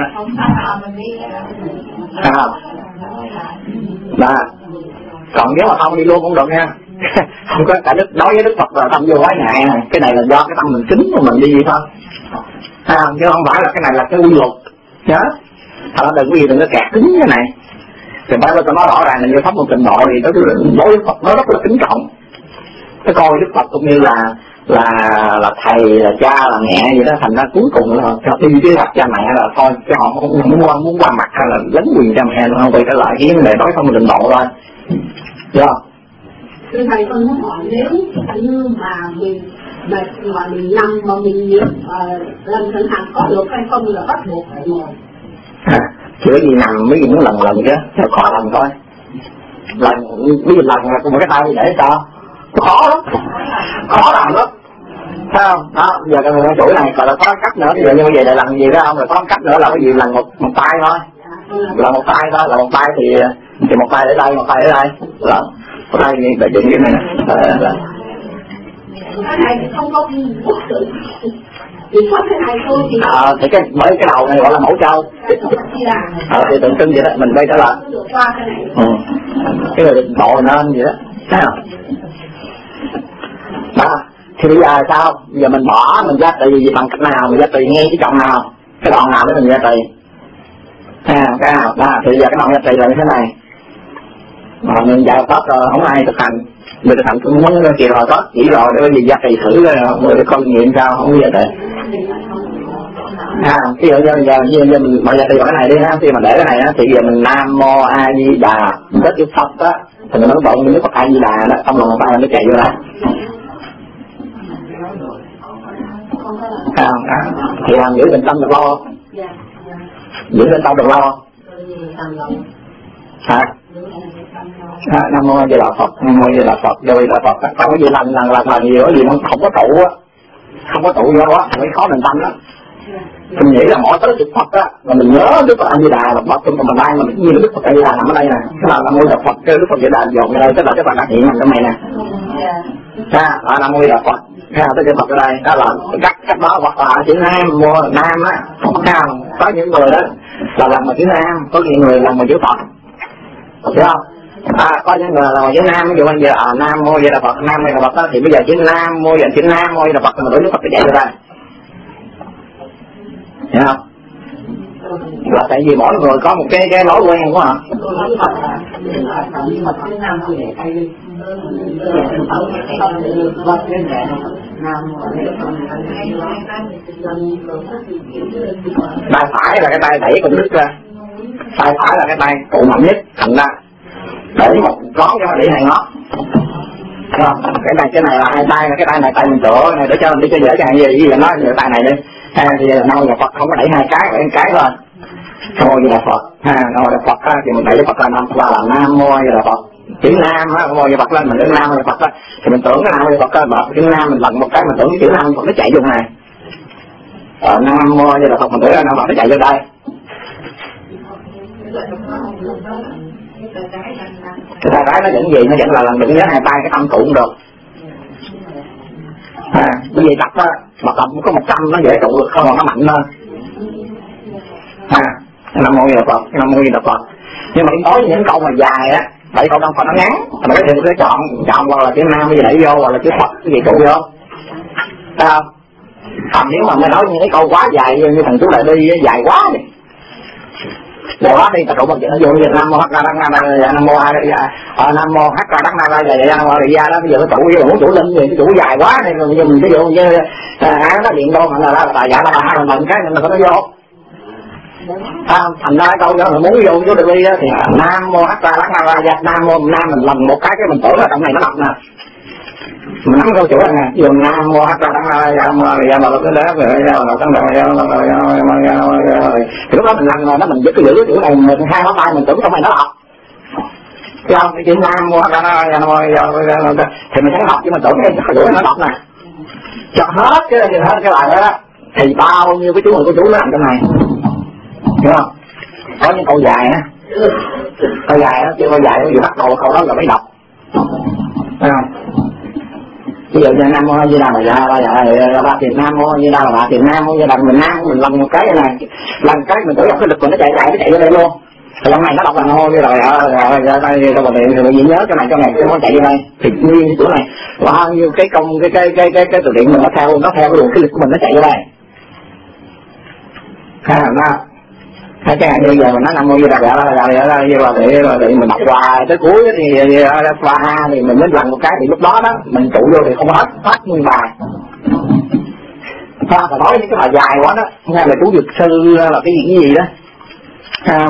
À, đó. Còn nếu mà không đi luôn cũng được nha. Không có cả đức nói với Đức Phật là tâm vô quái ngại này, cái này là do cái tâm mình kính của mình đi vậy thôi. À, chứ không phải là cái này là cái quy luật nhớ. Thật ra đừng có gì đừng có kẹt cứng cái này. Thì bây giờ tôi nói rõ ràng là như pháp môn tịnh độ thì đối với Đức Phật nó rất là kính trọng. Cái coi Đức Phật cũng như là là là thầy là cha là mẹ vậy đó, thành ra cuối cùng là cho đi với gặp cha mẹ là thôi, chứ họ không muốn qua muốn qua mặt hay là lấn quyền cha mẹ không quay trở lại cái vấn đề nói không tịnh độ thôi. Được không? Thưa thầy, con muốn hỏi nếu như mà mình mà, mà mình nằm mà mình uh, lần thận hành có được hay không là bắt buộc phải ngồi. À, chỉ có gì nằm mới gì muốn lần lần chứ, theo khó lần thôi. Lần, ví dụ lần là một cái tay để sao? Khó lắm, khó làm lắm. Thấy không? Đó, giờ cái chuỗi này gọi là có cách nữa, ví dụ như vậy là lần gì đó không, rồi có cách nữa là cái gì lần một, một tay thôi. Là một tay thôi, là một tay thì thì một tay để đây, một tay để đây. Là một tay thì để dựng cái này nè. Cái này thì không có quốc sự. Chỉ có cái này thôi thì... Ờ, thì cái, bởi cái đầu này gọi là mẫu trâu. Ờ, thì tượng trưng vậy đó, mình quay trở lại. Ừ. Cái người định bộ nên vậy đó. Thấy không? Đó, thì bây giờ sao? Bây giờ mình bỏ, mình ra tùy bằng cách nào, mình ra tùy ngay cái trọng nào, cái đoạn nào để mình ra tùy. À, cái nào, đó, thì bây giờ cái đoạn ra tùy là như thế này. Mà mình dạy Pháp rồi, không ai thực hành. Mình thực hành cũng muốn kìa rồi Pháp chỉ rồi để bây giờ ra tùy thử rồi, người con nghiệm sao, không biết vậy. À, ví dụ như giờ, như giờ mình mở ra tùy vào cái này đi ha, khi mà để cái này á, thì giờ mình Nam Mô A Di Đà, rất yêu Phật á, thì mình nói bộ như Đức Phật A Di Đà đó, xong rồi một tay mới chạy vô đây. À, à, thì làm giữ định tâm được lo, giữ định tâm được lo. Hả? À, Nam Mô A Di Đà Phật, Nam Mô A Di Đà Phật, rồi là Phật, không có gì lần lần lần lần nhiều, gì nó không có trụ á, không có trụ vô á, mới khó định tâm đó. Mình nghĩ là mỗi tới Đức Phật á, mà mình nhớ Đức Phật A Di Đà là Phật, mà mình đang mà như Đức Phật A Di Đà nằm ở đây nè, cái là Nam Mô A Di Đà Phật, cái Đức Phật A Di Đà dồn ở đây, tức là cái Phật đã hiện trong này nè. À, đó Nam Mô A Di Đà Phật, cái là cái Phật ở đây, đó là cách cách đó hoặc là chữ Nam Mô Nam á, sao có những người đó là làm bằng chữ Nam, có những người làm bằng chữ Phật, hiểu không? À, có những người là chữ Nam, ví dụ bây giờ à, Nam Mô A Di Đà Phật, Nam Mô A Di Đà Phật đó, thì bây giờ chữ Nam Mô chữ Nam Mô A Di Đà Phật mình đổi Đức Phật để chạy vô đây. Hiểu không? Là tại vì mỗi người có một cái cái lối quen của họ. Tay phải là cái tay đẩy con đứt ra, tay phải là cái tay cụ mạnh nhất, thành ra để một ngón cho để hai ngón. Cái này cái này là hai tay, cái tay này tay mình tựa này để cho mình đi cho dễ dàng gì gì là nói về tay này đi. Ha, thì Nam Mô Phật không có đẩy hai cái, đẩy cái thôi. Nam Mô Di Đà Phật, ha, Nam Mô Di Đà Phật ha, thì mình đẩy Phật là Nam qua là Nam Mô Di Đà Phật. Chữ Nam á, Nam Mô Di Đà Phật lên mình đứng Nam Mô Di Đà Phật á, thì mình tưởng cái Nam Mô Di Đà Phật á, chữ Nam mình lần một cái mình tưởng cái chữ Nam Phật nó chạy vô này. Ờ, Nam Mô Di Đà Phật mình tưởng Nam Phật nó chạy vô đây. Cái tay trái nó vẫn gì, nó vẫn là lần đụng với hai tay cái tâm tụng được. À, bởi vì tập á, mà tập có một trăm nó dễ trụ được, không còn nó mạnh hơn. À, Nam Mô Di Đà Phật, Nam Mô Di Đà Phật. Nhưng mà đối với những câu mà dài á, bảy câu đông Phật nó ngắn, mà cái thì cứ chọn chọn hoặc là chữ Nam bây giờ đẩy vô, hoặc là chữ Phật cái gì trụ vô, thấy không? Còn nếu mà mới nói những cái câu quá dài như thằng chú Đại Bi dài quá đi, dài quá đi, ta trụ bằng chữ nó vô như Nam Mô Hắc Ra Đắc Na Ra, Nam Mô A Ra Nam Mô Hắc Ra Đắc Na Ra, vậy Nam Mô A Ra đó, bây giờ nó trụ vô muốn trụ linh gì, cái trụ dài quá này, rồi mình ví dụ như án nó điện đô mà là là dạ là bà mình cái mình phải nó vô. À, thành ra câu đó là muốn vô vô được đi đó thì Nam Mô Hắc Ra Đắc Na Ra, Nam Mô Nam mình lần một cái cái mình tưởng là trong này nó đọc nè, mình nắm câu chữ này nè, ví dụ Nam Mô Hắc Ra Đắc Na Ra, Nam Mô A Ra mà cái đó rồi rồi thì lúc đó mình lần rồi đó mình giữ cái giữ chữ này mình hai ngón tay mình tưởng trong này nó đọc, cho cái chữ Nam Mô Hắc Ra Nam Mô thì mình thấy đọc chứ mình tưởng cái chữ nó đọc nè, cho hết cái hết cái bài đó thì bao nhiêu cái chú người của chú nó nằm trong này. Đúng không? Có những câu dài á, câu dài á, chứ câu dài nó vừa bắt đầu câu đó là mới đọc, thấy không? Ví dụ như Nam Mô A Di Đà là dạ là ba tiền Nam Mô A Di Đà là ba tiền Nam Mô A Di Đà mình Nam mình lần một cái này, lần cái mình tưởng đọc cái lực mình nó chạy chạy nó chạy vô đây luôn, thì lần này nó đọc là hô như rồi rồi rồi đây đâu mà điện thì mình nhớ cái này cái này cái nó chạy vô đây thì nguyên cái chỗ này bao nhiêu cái công cái cái cái cái cái từ điện mình nó theo nó theo cái luồng cái lực của mình nó chạy vô đây, ha ha. Hay cái này bây giờ mình nói Nam Mô Di Đà là là là để để mình đọc hoài tới cuối thì qua ha thì mình mới lần một cái thì lúc đó đó mình trụ vô thì không hết hết nguyên bài. Ta phải nói những cái bài dài quá đó, nghe là chú Dược Sư là cái gì cái gì đó, ha.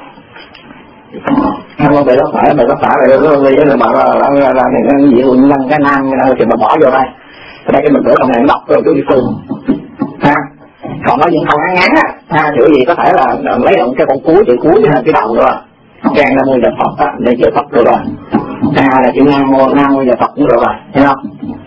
Không phải đó phải, phải đó phải rồi đó bây giờ là bảo là là là cái gì cũng nâng cái nam thì mà bỏ vô đây, đây cái mình tưởng trong này đọc rồi chú Dược Sư, ha. Còn có những câu ngắn ngắn á, ha, chữ gì có thể là, là lấy động cái con cuối chữ cuối với cái đầu rồi, trang Nam Mô Giờ Phật á, để chữ Phật rồi rồi, ha là chữ Nam Mô Nam Mô Giờ Phật cũng được rồi, thấy không?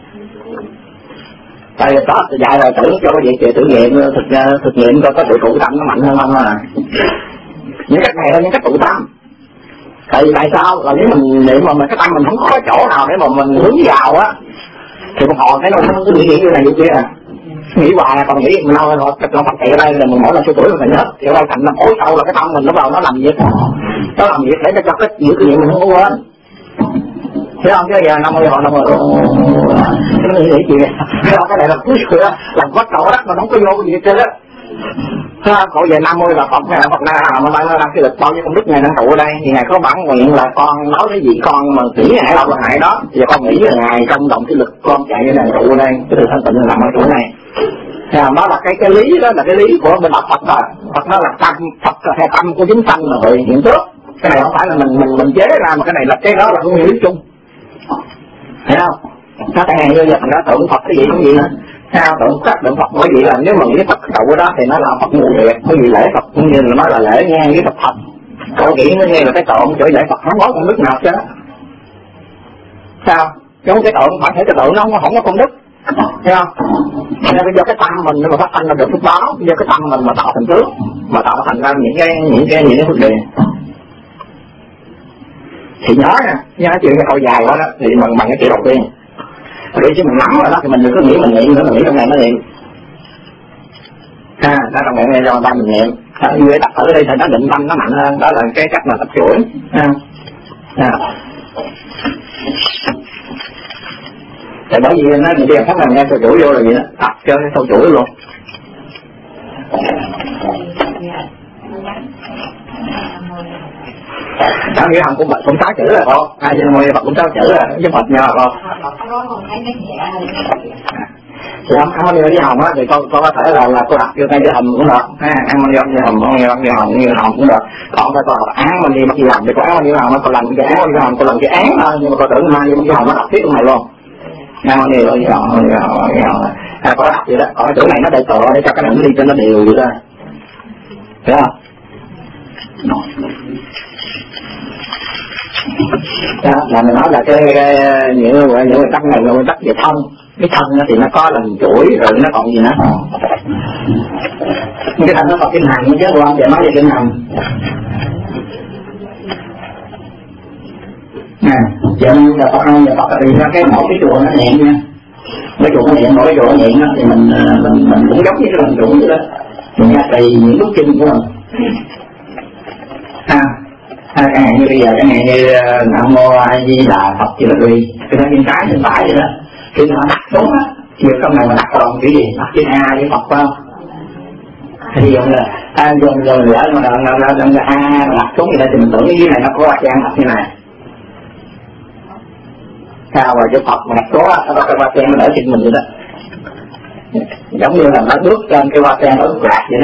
Tại vì đó dạy là tưởng cho cái gì chữ thử nghiệm thực thực nghiệm coi có sự tụ tâm nó mạnh hơn không à. Những cách này là những cách tụ tâm. Tại vì tại sao là nếu mình niệm mà mình cái tâm mình không có cái chỗ nào để mà mình hướng vào á thì một hồi thấy nó không có nghĩ nghĩ như này như kia à. Nghĩ hoài còn nghĩ mình nói nó nó phát triển ở đây là mình mỗi lần số tuổi mình phải nhớ thì ở đây thành nó tối sâu là cái tâm mình nó vào nó làm việc nó làm việc để cho cái những cái gì mình không có quên, thấy không? Chứ giờ năm mươi họ năm mươi nó nghĩ gì vậy? Cái này là cuối cửa làm bắt đầu đất mà không có vô cái gì hết trơn á. Thấy không? Cậu về năm mươi là Phật này Phật này mà đang đang cái lực bao nhiêu công đức ngày đang trụ ở đây thì ngài có bản nguyện là con nói cái gì con mà nghĩ ngài đâu là ngài đó, giờ con nghĩ là ngài trong động cái lực con chạy như này trụ ở đây cái sự thanh tịnh nằm ở chỗ này. À, đó là cái cái lý đó là cái lý của bên đạo Phật rồi. Phật nó là tâm, Phật là theo tâm của chúng sanh là vậy hiện trước. Cái này không phải là mình mình mình chế ra mà cái này là cái đó là cái nguyên lý chung. Thấy không? Nó tại ngày như giờ nó tượng Phật cái gì cũng gì nữa. Sao tượng sắc tượng Phật bởi vì là nếu mà nghĩ Phật trụ ở đó thì nó là Phật ngụ thiệt, bởi vì lễ Phật cũng như là nói là lễ ngang với Phật Phật. Cậu nghĩ nó nghe là cái tượng chỗ lễ Phật không có công đức nào chứ. Sao? Giống cái tượng phải thấy cái tượng nó không có công đức. Thấy không? Nên do cái tâm mình mà phát thanh là được phước báo, do cái tâm mình mà tạo thành trước, mà tạo thành ra những cái những cái những cái phước điền. Thì nhớ nha, nhớ chuyện cái câu dài đó, đó thì bằng bằng cái chuyện đầu tiên. Để chứ mình nắm rồi đó thì mình đừng có nghĩ mình niệm nữa, mình nghĩ trong này nó niệm. Ha, nó trong này nghe cho người ta mình niệm. Như cái tập ở đây thì nó định tâm nó mạnh hơn, đó là cái cách mà tập chuỗi. Ha. Ha. Tại bởi vì nó mình đem phát làm nghe sâu chuỗi vô là gì đó, tập cho cái sâu chuỗi luôn. Đó nghĩa hồng cũng cũng sáu chữ rồi con, ai trên môi Phật cũng sáu chữ rồi, với Phật nhờ con. Thì không không như với hồng á thì con con có thể là là cô đặt vô tay với hồng cũng được, ha, ăn mình vô với hồng, con nghe với hồng như hồng cũng được. Còn phải con học án mình đi bắt gì hồng thì có án như hồng, con làm cái án như hồng, con làm cái án thôi, nhưng mà con tưởng mai với hồng nó đọc tiếp trong này luôn. Nghe con nhiều rồi hồng, hồng, à có đọc gì đó, còn cái chỗ này nó để tựa để cho cái này nó đi cho nó đều vậy đó, thấy không? Đó, là mình nói là cái, cái những những nguyên tắc này là nguyên tắc về thân, cái thân thì nó có lần chuỗi rồi nó còn gì nữa, cái thân nó còn kinh hành chứ không để nói về kinh hành. Nè, chuyện giờ Phật ơi, giờ Phật thì ra cái mỗi cái chùa nó niệm nha, cái chùa nó niệm mỗi cái chùa nó niệm đó thì mình mình mình cũng giống như cái lần chuỗi vậy đó, mình nghe tùy những bước chân của mình. Ha. À, chẳng hạn như bây giờ chẳng hạn như Nam Mô A Di Đà Phật chỉ là tùy cái đó bên trái bên phải vậy đó, khi mà đặt xuống á, nhiều trong này mà đặt vào chữ gì, đặt chữ A với Phật phải không? Thì dùng là à, dùng dùng lỡ mà dùng là A đặt xuống vậy đó thì mình tưởng cái dưới này nó có trang đặt như này. Sao rồi chữ Phật mà đặt xuống á, nó có cái hoa trang nó đỡ trên mình vậy đó, giống như là nó bước trên cái hoa trang nó lạc vậy đó.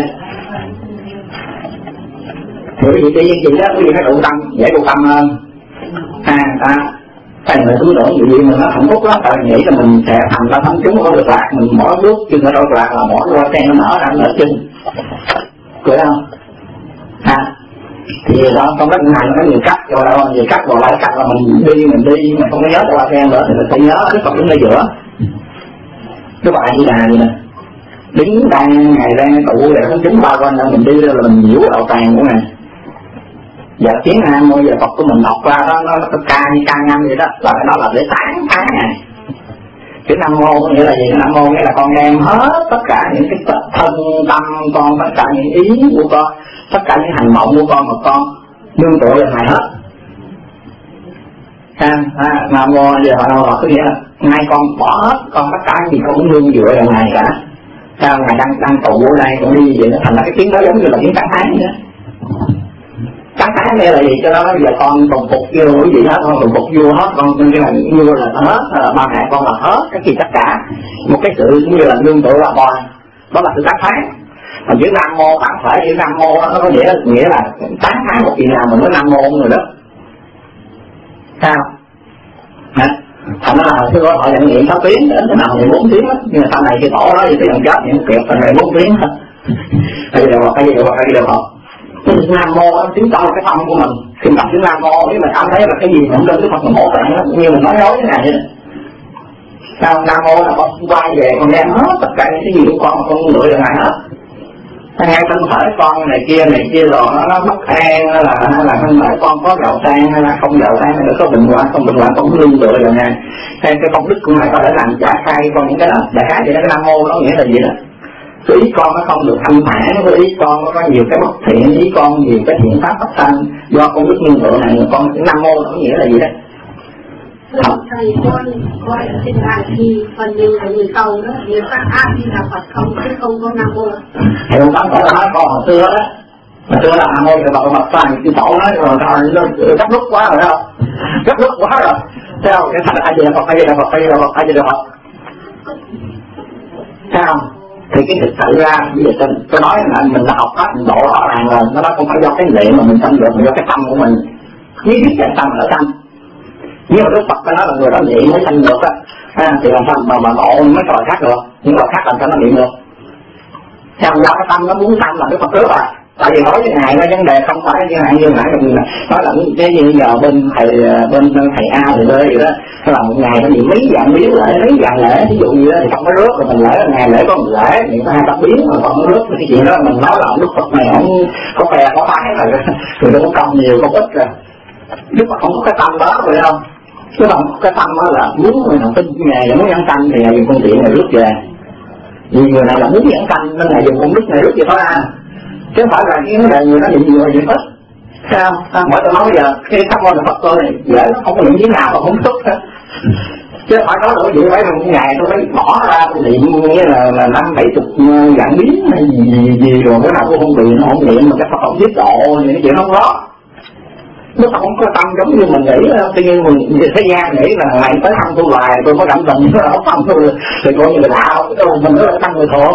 Thì cái vị trí gì đó, cái gì nó đủ tâm, dễ đủ tâm hơn. À, ta thầy người tưởng tượng gì mà nó hạnh phúc lắm, tại nghĩ là mình sẽ thành ra thắng chúng có được lạc, mình mỗi bước chân ở đâu lạc là mỗi hoa sen nó nở ra ở chân, cười không? À, thì đó trong đất này nó có nhiều cách, rồi là nhiều cách gọi lại cách là mình đi mình đi mình không có nhớ hoa sen nữa thì mình phải nhớ cái Phật đứng ở giữa. Các bạn như là gì nè, đứng đang ngày đang tụ để thắng chúng bao quanh là mình đi ra là mình nhiễu đạo tràng của ngài. Giờ tiếng Nam Mô giờ Phật của mình đọc ra đó, nó có ca như ca ngâm vậy đó, là cái đó là để tán tán này. Chữ Nam Mô có nghĩa là gì? Nam Mô nghĩa là con đem hết tất cả những cái thân tâm con, tất cả những ý của con, tất cả những hành động của con mà con nương tựa vào Ngài hết. Ha, à, Nam Mô giờ Nam Mô có nghĩa là ngay con bỏ hết, con tất cả gì con cũng nương dựa vào Ngài cả. Sao Ngài đang đang tụ ở đây cũng đi vậy, nó thành ra cái tiếng đó giống như là tiếng tán tán vậy. Tán tán đây là gì? Cho đó giờ con tùng phục vua cái gì hết, con tùng phục vua hết, con như là vua là hết, là ba mẹ con là hết, cái gì tất cả. Một cái sự cũng như là nương tựa là bò, đó là sự tán tán. Còn chữ Nam Mô bản thể chữ Nam Mô nó có nghĩa nghĩa là tán tán một chuyện nào mình nói Nam Mô người đó. Sao? Hả? Thành ra là hồi xưa họ nhận nghiệm sáu tiếng đến cái nào thì bốn tiếng á, nhưng mà sau này khi tổ đó thì tôi nhận chết những kiệt thành này bốn tiếng hết. Cái gì đều học, cái gì đều học, cái gì đều học. Nam Mô nó chứng tỏ cái tâm của mình. Khi đọc chữ Nam Mô nếu mà cảm thấy là cái gì cũng lên cái Phật mình hỗ trợ nó như mình nói dối thế này vậy đó. Sao Nam Mô là con quay về con đem hết tất cả những cái gì của con mà con lựa được Ngài hết. Ngay thân thể con này kia này kia rồi nó, nó bất an là là thân thể con có giàu sang hay là không giàu sang hay là có bệnh hoạn không bệnh hoạn con cũng lương tựa vào Ngài. Hay cái công đức của Ngài có thể làm trả khai con những cái đó. Đại khái vậy đó, cái Nam Mô nó nghĩa là gì đó. Cái ý con nó không được thanh thản, cái ý con nó có nhiều cái bất thiện, ý con nhiều cái thiện pháp phát sanh do con đức nương tựa này, con cái Nam Mô nó nghĩa là gì đó. Thầy con coi ở trên đài thì phần nhiều là người cầu đó, nhiều các ác như là Phật không, chứ không có Nam Mô. Thầy không có nói con hồi xưa đó, hồi xưa là Nam Mô thì bảo Phật toàn cái tổ nói rồi nó gấp rút quá rồi đó, gấp rút quá rồi. Sao cái thành ai về Phật, ai về Phật, ai về Phật, ai về Phật. Sao? Thì cái thực sự ra bây giờ tôi, tôi nói là mình đã học hết độ rõ ràng rồi, nó đó không phải do cái niệm mà mình tâm được, mà do cái tâm của mình. Nếu biết cái tâm ở tâm, nếu mà Đức Phật nó nói là người đó niệm mới sanh được á, à, thì làm sao mà mà ngộ mới trò khác được, những trò khác làm sao nó niệm được? Sao do cái tâm nó muốn tâm là Đức Phật trước à? Tại vì nói với ngài nó vấn đề không phải như ngài như ngài mình nói là cái như giờ bên thầy bên thầy A thì đây vậy đó, là một ngày nó bị mấy dạng biến lễ mấy dạng lễ, ví dụ như đó thì không có rước rồi mình lễ ngày lễ có một lễ những có hai tập biến mà còn rước cái chuyện đó mình nói là Đức Phật này không có bè có phái là người ta có công nhiều có ít rồi, Đức Phật không có cái tâm đó rồi không? Chứ mà cái tâm đó là muốn người nào tin nghề muốn nhân tâm thì dùng phương tiện này rước về, vì người này là muốn nhân tâm nên là dùng công đức này rước về thôi à. Chứ không phải là cái vấn đề người nó niệm nhiều hay niệm ít. Sao? Sao? Bởi tôi nói bây giờ cái pháp môn Phật tôi này dễ nó không có niệm tiếng nào mà không xuất hết. Chứ không phải nói là gì phải một ngày tôi phải bỏ ra tôi niệm nghĩa là là năm bảy chục dạng biến hay gì gì, gì rồi cái nào cũng không niệm nó không niệm mà cái Phật không biết độ thì cái chuyện không có. Nó không có tâm giống như mình nghĩ, tự nhiên mình thế gian nghĩ là ngày tới thăm tôi hoài tôi có cảm tình nó không thăm tôi thì coi như là đạo, mình nói là tâm người thường.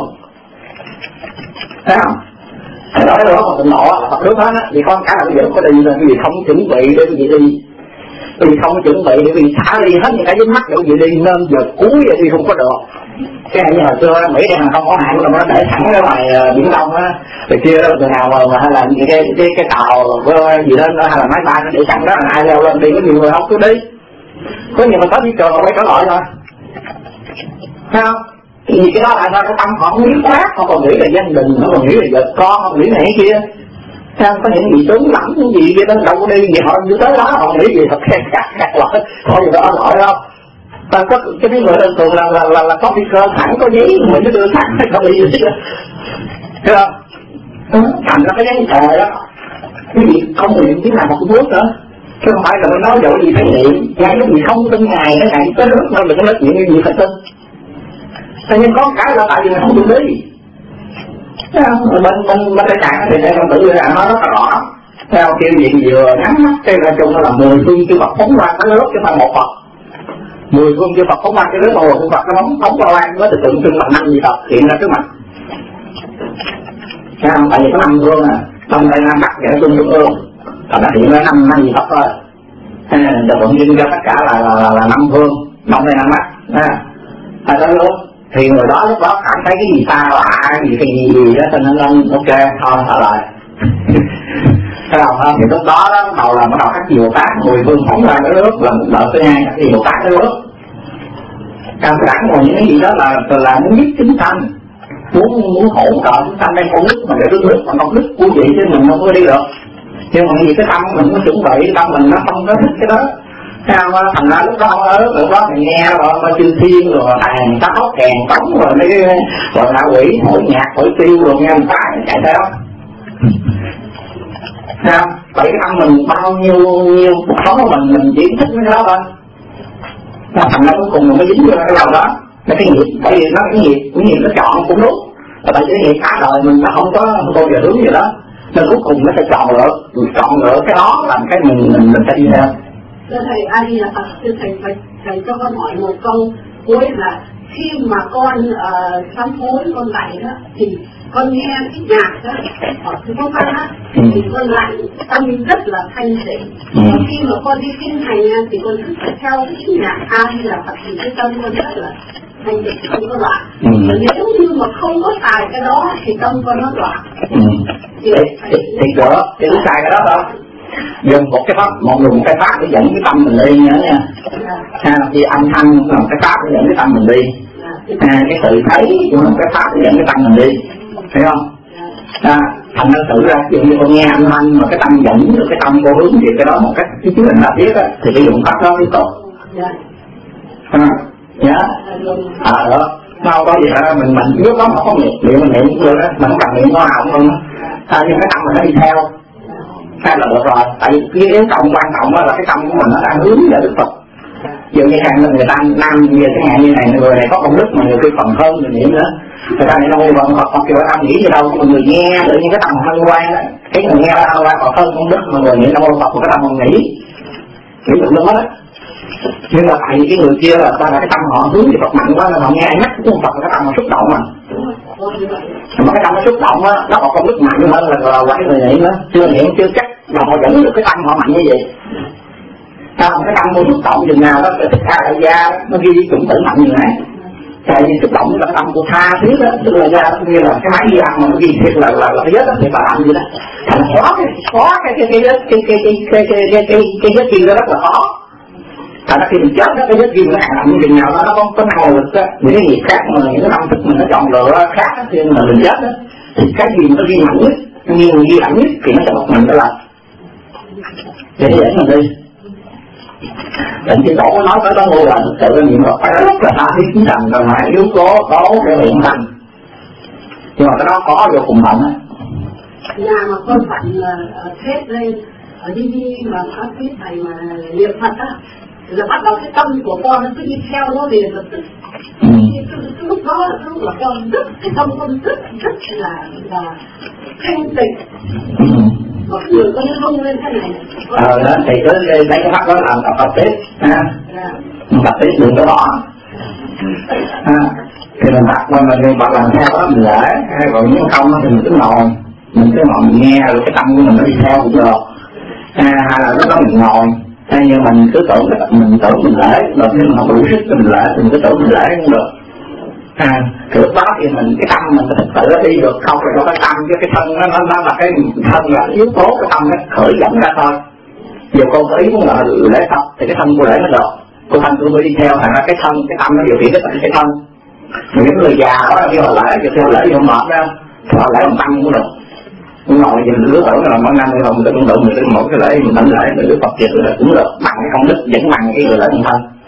Thấy không? Cái đó đó mà tịnh nộ là Phật trước hết á, vì con cả là bây giờ có đi là cái gì không chuẩn bị để cái gì đi, cái gì không chuẩn bị để cái gì xả đi hết những cái dính mắt để cái gì đi nên giờ cuối giờ đi không có được. Cái này như hồi xưa Mỹ đang không có hạn mà nó để thẳng ở ngoài biển Đông á, từ kia từ nào mà, mà hay là những cái cái cái tàu gì đó hay là máy bay nó để sẵn đó là ai leo lên đi có nhiều người không cứ đi, có nhiều người có đi trường quay trở lại thôi, thấy không? Vì cái đó là do cái tâm họ không biết quá, họ còn nghĩ là gia đình, họ còn nghĩ là vợ con, họ nghĩ này kia. Sao có những gì tướng lắm, những gì kia đó đâu có đi, vì họ như tới đó họ nghĩ gì thật khen khác khác loại, họ gì đó loại đâu. Ta có cái mấy người đơn thường là là là, là có phi cơ thẳng có giấy người nó đưa thẳng hay không bị gì đó, thấy không? Thành ra cái giấy tờ đó, cái gì không niệm tiếng nào mà cũng bước nữa, chứ không phải là mình nói dội gì phải niệm, ngay lúc gì không tin ngày cái ngày tới nước nó đừng có nói chuyện như gì phải tin. Thế nhưng có cái là tại vì mình không được lý. Mình mình mình phải chạy thì sẽ không tự ra nó rất là rõ. Theo kiểu gì vừa ngắn mắt cái ra chung là mười phương chư Phật phóng qua cái lớp chứ không phải một Phật. Mười phương chư Phật phóng qua cái lớp một chư Phật nó phóng phóng qua quan với tượng trưng là năm gì Phật hiện ra trước mặt. Sao? Tại vì có năm phương à, trong đây năm Bắc vậy trung trung ương, còn nó hiện ra năm năm gì Phật thôi. Được vận duyên cho tất cả là là, là, là năm phương, trong đây năm Bắc. À, tới lúc thì người đó lúc đó cảm thấy cái gì ta lạ, gì cái gì gì đó cho nên lên ok thôi thôi lại. Cái đầu hơn thì lúc đó đó bắt đầu là bắt đầu các vị Bồ Tát mười phương phóng ra cái nước là một đợt thứ hai các vị Bồ Tát cái nước. Càng sẵn còn những cái gì đó là là muốn giúp chúng sanh, muốn muốn hỗ trợ chúng sanh đang con nước mà để nước nước mà con nước của vị chứ mình không có đi được. Nhưng mà vì cái tâm mình cũng chuẩn bị, tâm mình nó không có thích cái đó. Sao thành ra lúc đó không ớt, lúc đó thì nghe rồi mà chư thiên rồi đàn táo kèn trống rồi mấy cái rồi đạo quỷ thổi nhạc thổi tiêu rồi nghe người ta chạy theo. Sao? Vậy cái tâm mình bao nhiêu nhiêu cuộc sống của mình mình chỉ thích mấy cái đó thôi. Sao thành ra cuối cùng mình mới dính vô cái đầu đó. Cái nghiệp, bởi vì nó cái nghiệp, cái nghiệp nó chọn cũng đúng. Tại vì cái nghiệp cả đời mình nó không có bao giờ hướng gì đó. Nên cuối cùng nó sẽ chọn lựa, chọn lựa cái đó làm cái mình mình, mình sẽ đi theo. Thầy A Di Đà Phật, thầy thầy thầy cho con hỏi một câu cuối là khi mà con uh, sám hối con lạy đó thì con nghe cái nhạc đó ở cái công văn đó thì con lạy tâm rất là thanh tịnh. Và khi mà con đi kinh hành thì con cứ phải theo cái nhạc A Di Đà Phật thì cái tâm con rất là thanh tịnh không có loạn. Và nếu như mà không có xài cái đó thì tâm con nó loạn. Thì thì đó, thì đúng xài cái đó thôi. Dùng một cái pháp, một dùng một cái pháp để dẫn cái tâm mình đi nhớ nha. Ha, vì âm thanh là một cái pháp để dẫn cái tâm mình đi. Ha, cái sự thấy cũng là một cái pháp để dẫn cái tâm mình đi, thấy không? Ha, thành ra tự ra ví dụ như con nghe âm thanh mà cái tâm dẫn được cái tâm cô hướng thì cái đó một cách cái chứ mình là biết á thì cái dụng pháp đó mới tốt. Ha, nhớ. À đó, đâu có gì hết mình mình lúc đó mà có niệm niệm mình niệm cũng được á, mình không cần niệm có nào không. À, nhưng cái tâm mình nó đi theo. Hay là được rồi, tại vì cái yếu trọng quan trọng là cái tâm của mình nó đang hướng về Đức Phật. Dường như hàng người ta nam như cái ngày như này, người này có công đức mà người kia còn hơn người niệm nữa. Người ta này đâu còn Phật Phật kêu tâm nghĩ gì đâu, mà người nghe tự nhiên cái tâm hân hoan đó, cái người nghe hân hoan còn hơn công đức mà người niệm đâu Phật cái tâm không nghĩ, hiểu được luôn hết. Nhưng mà tại vì cái người kia là ta là cái tâm họ hướng về Phật mạnh quá nên họ nghe nhắc của Phật cái tâm họ xúc động mà. Mà cái tâm nó xúc động á, nó còn công đức mạnh hơn là là quậy người niệm nữa, chưa niệm chưa chắc mà họ dẫn được cái tâm họ mạnh như vậy. Sao cái tâm của xúc động chừng nào đó cái thích ca đại gia nó ghi chủng tử mạnh như này. Tại vì xúc động là cái tâm của tha thiết đó, tức là ra như là cái máy ghi âm mà nó ghi thiệt là là là cái vết đó thì bà làm gì đó. Thành khó cái khó cái cái cái cái cái cái cái cái cái cái cái vết ghi đó rất là khó. Tại đó khi mình chết đó, cái vết ghi nó hàng nặng chừng nào đó nó có có năng lực đó, những cái nghiệp khác mà những cái tâm thức mình nó chọn lựa khác đó, khi mà mình chết đó thì cái gì nó ghi mạnh nhất, nhưng mà ghi mạnh nhất thì nó sẽ một mình đó là để dẫn mình đi. Định Thiên Tổ nói tới đó ngôi là thực sự là niệm Phật phải rất là tha thiết chính thành, rồi phải yếu tố tố để luyện thành. Nhưng mà cái đó có vô cùng mạnh á. Nhà mà con phải thét lên ở đi đi mà có thét thầy mà niệm Phật á, là bắt đầu cái tâm của con nó cứ đi theo nó liền lập tức. Ừ. Cái lúc đó lúc là con rất cái tâm con rất rất là là thanh tịnh. Ừ. Một người có nó rung lên thế này. Ờ đó, thì cứ lấy cái pháp đó làm tập tập tiếp ha. Yeah. Tập tiếp đừng có bỏ. Ha. Thì mình tập mà mình bạn làm theo đó mình lễ, hay còn nếu không thì mình cứ ngồi, mình cứ ngồi mình nghe rồi cái tâm của mình nó đi theo cũng được. Ha, hay là lúc đó mình ngồi, hay như mình cứ tưởng mình tưởng mình lễ, rồi khi mình không đủ sức thì mình lễ thì mình cứ tưởng mình lễ cũng được. À, thì lúc đó thì mình cái tâm mình thực sự nó đi được không phải có cái tâm chứ cái thân nó, nó, nó là cái thân là yếu tố cái tâm nó khởi dẫn ra thôi. Giờ cô có ý muốn là lễ Phật thì cái thân cô lễ nó được, cô thân cô mới đi theo, thành ra cái thân cái tâm nó điều khiển cái cái thân. Những người già đó là kêu họ lễ, kêu theo lễ thì không mệt đâu, họ lễ bằng tâm cũng được. Nhưng ngồi thì mình lứa tưởng là mỗi năm mình không đụng đụng mình mỗi cái lễ mình tận lễ mình lứa Phật việc là cũng được, bằng cái công đức vẫn bằng cái người lễ bằng thân.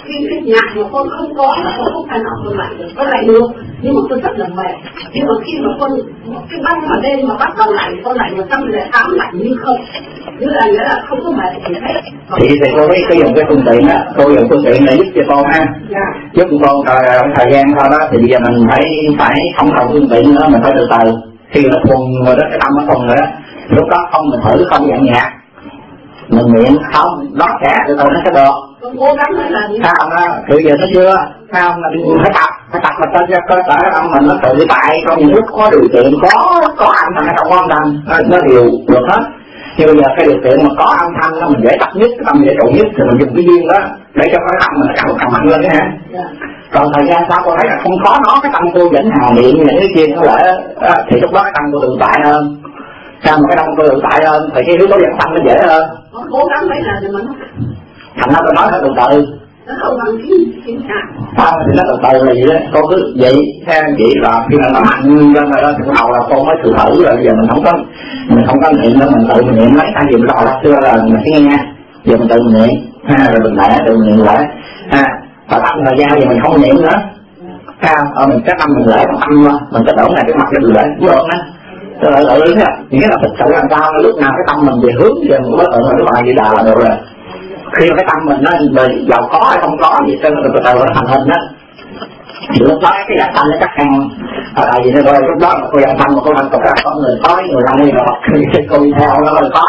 khi cái nhạc mà con không có là con không thể nào con lại được, con lại được, nhưng mà tôi rất là mệt. Nhưng mà khi mà con cái băng mà đêm mà bắt đầu lại, con lại một trăm lẻ tám lạnh như không, như là nghĩa là không có mệt gì hết. Thì thì cô biết cái dùng cái phương tiện á, cô dùng phương tiện này giúp cho con ha, yeah. Giúp con thời, thời gian thôi đó, thì bây giờ mình phải phải không cần phương tiện nữa, mình phải từ từ. Khi nó thuần rồi đó, cái tâm nó thuần rồi đó, lúc đó không mình thử không dặn nhạc, mình niệm không, nó sẽ từ từ nó sẽ được. Con cố gắng mới là gì? Sao đó, từ giờ nó chưa, sao mình phải tập, phải tập là cho cơ sở tâm mình nó tự tại, trong những lúc có điều kiện có có âm thanh hay không có âm thanh, nó, nó đều được hết. Nhưng bây giờ cái điều kiện mà có âm thanh nó mình dễ tập nhất, cái tâm dễ trụ nhất thì mình dùng cái duyên đó để cho cái tâm mình càng càng mạnh lên cái hả? Yeah. Còn thời gian sau cô thấy là không có nó, cái tâm cô vẫn hào niệm những cái kia nó lẽ thì lúc đó cái tâm cô tự tại hơn. Sao mà cái tâm cô tự tại hơn thì cái thứ đó dẫn tâm nó dễ hơn. Nó cố gắng mấy lần thì mình thành ra tôi nói phải từ từ. Nó không bằng cái chính xác. Sao thì nó từ từ là gì đó, cô cứ vậy, theo vậy là khi mà nó mạnh lên rồi đó, từ đầu là cô mới thử thử rồi, giờ mình không có, mình không có niệm đâu, mình tự mình niệm lấy, thay vì mình đòi là xưa là mình sẽ nghe, giờ mình tự mình niệm, ha, rồi mình lẽ, tự mình niệm lẽ, ha, và tâm thời gian giờ mình không niệm nữa, sao, ở mình cái tâm mình lẽ, mình tâm mà, mình cái đổ này cái mặt cái lẽ, được đó, tôi lại lợi thế, nghĩa là thực sự làm sao, lúc nào cái tâm mình về hướng, giờ mình mới tự cái bài gì đà là được rồi. Khi mà cái tâm mình nó giàu có hay không có gì từ từ từ nó thành hình đó, thì lúc đó cái dạng thanh nó chắc ăn ở đây gì nữa, lúc đó mà cô dạng thanh mà cô thành có có người tới người ra người nọ thì cô đi theo nó là có,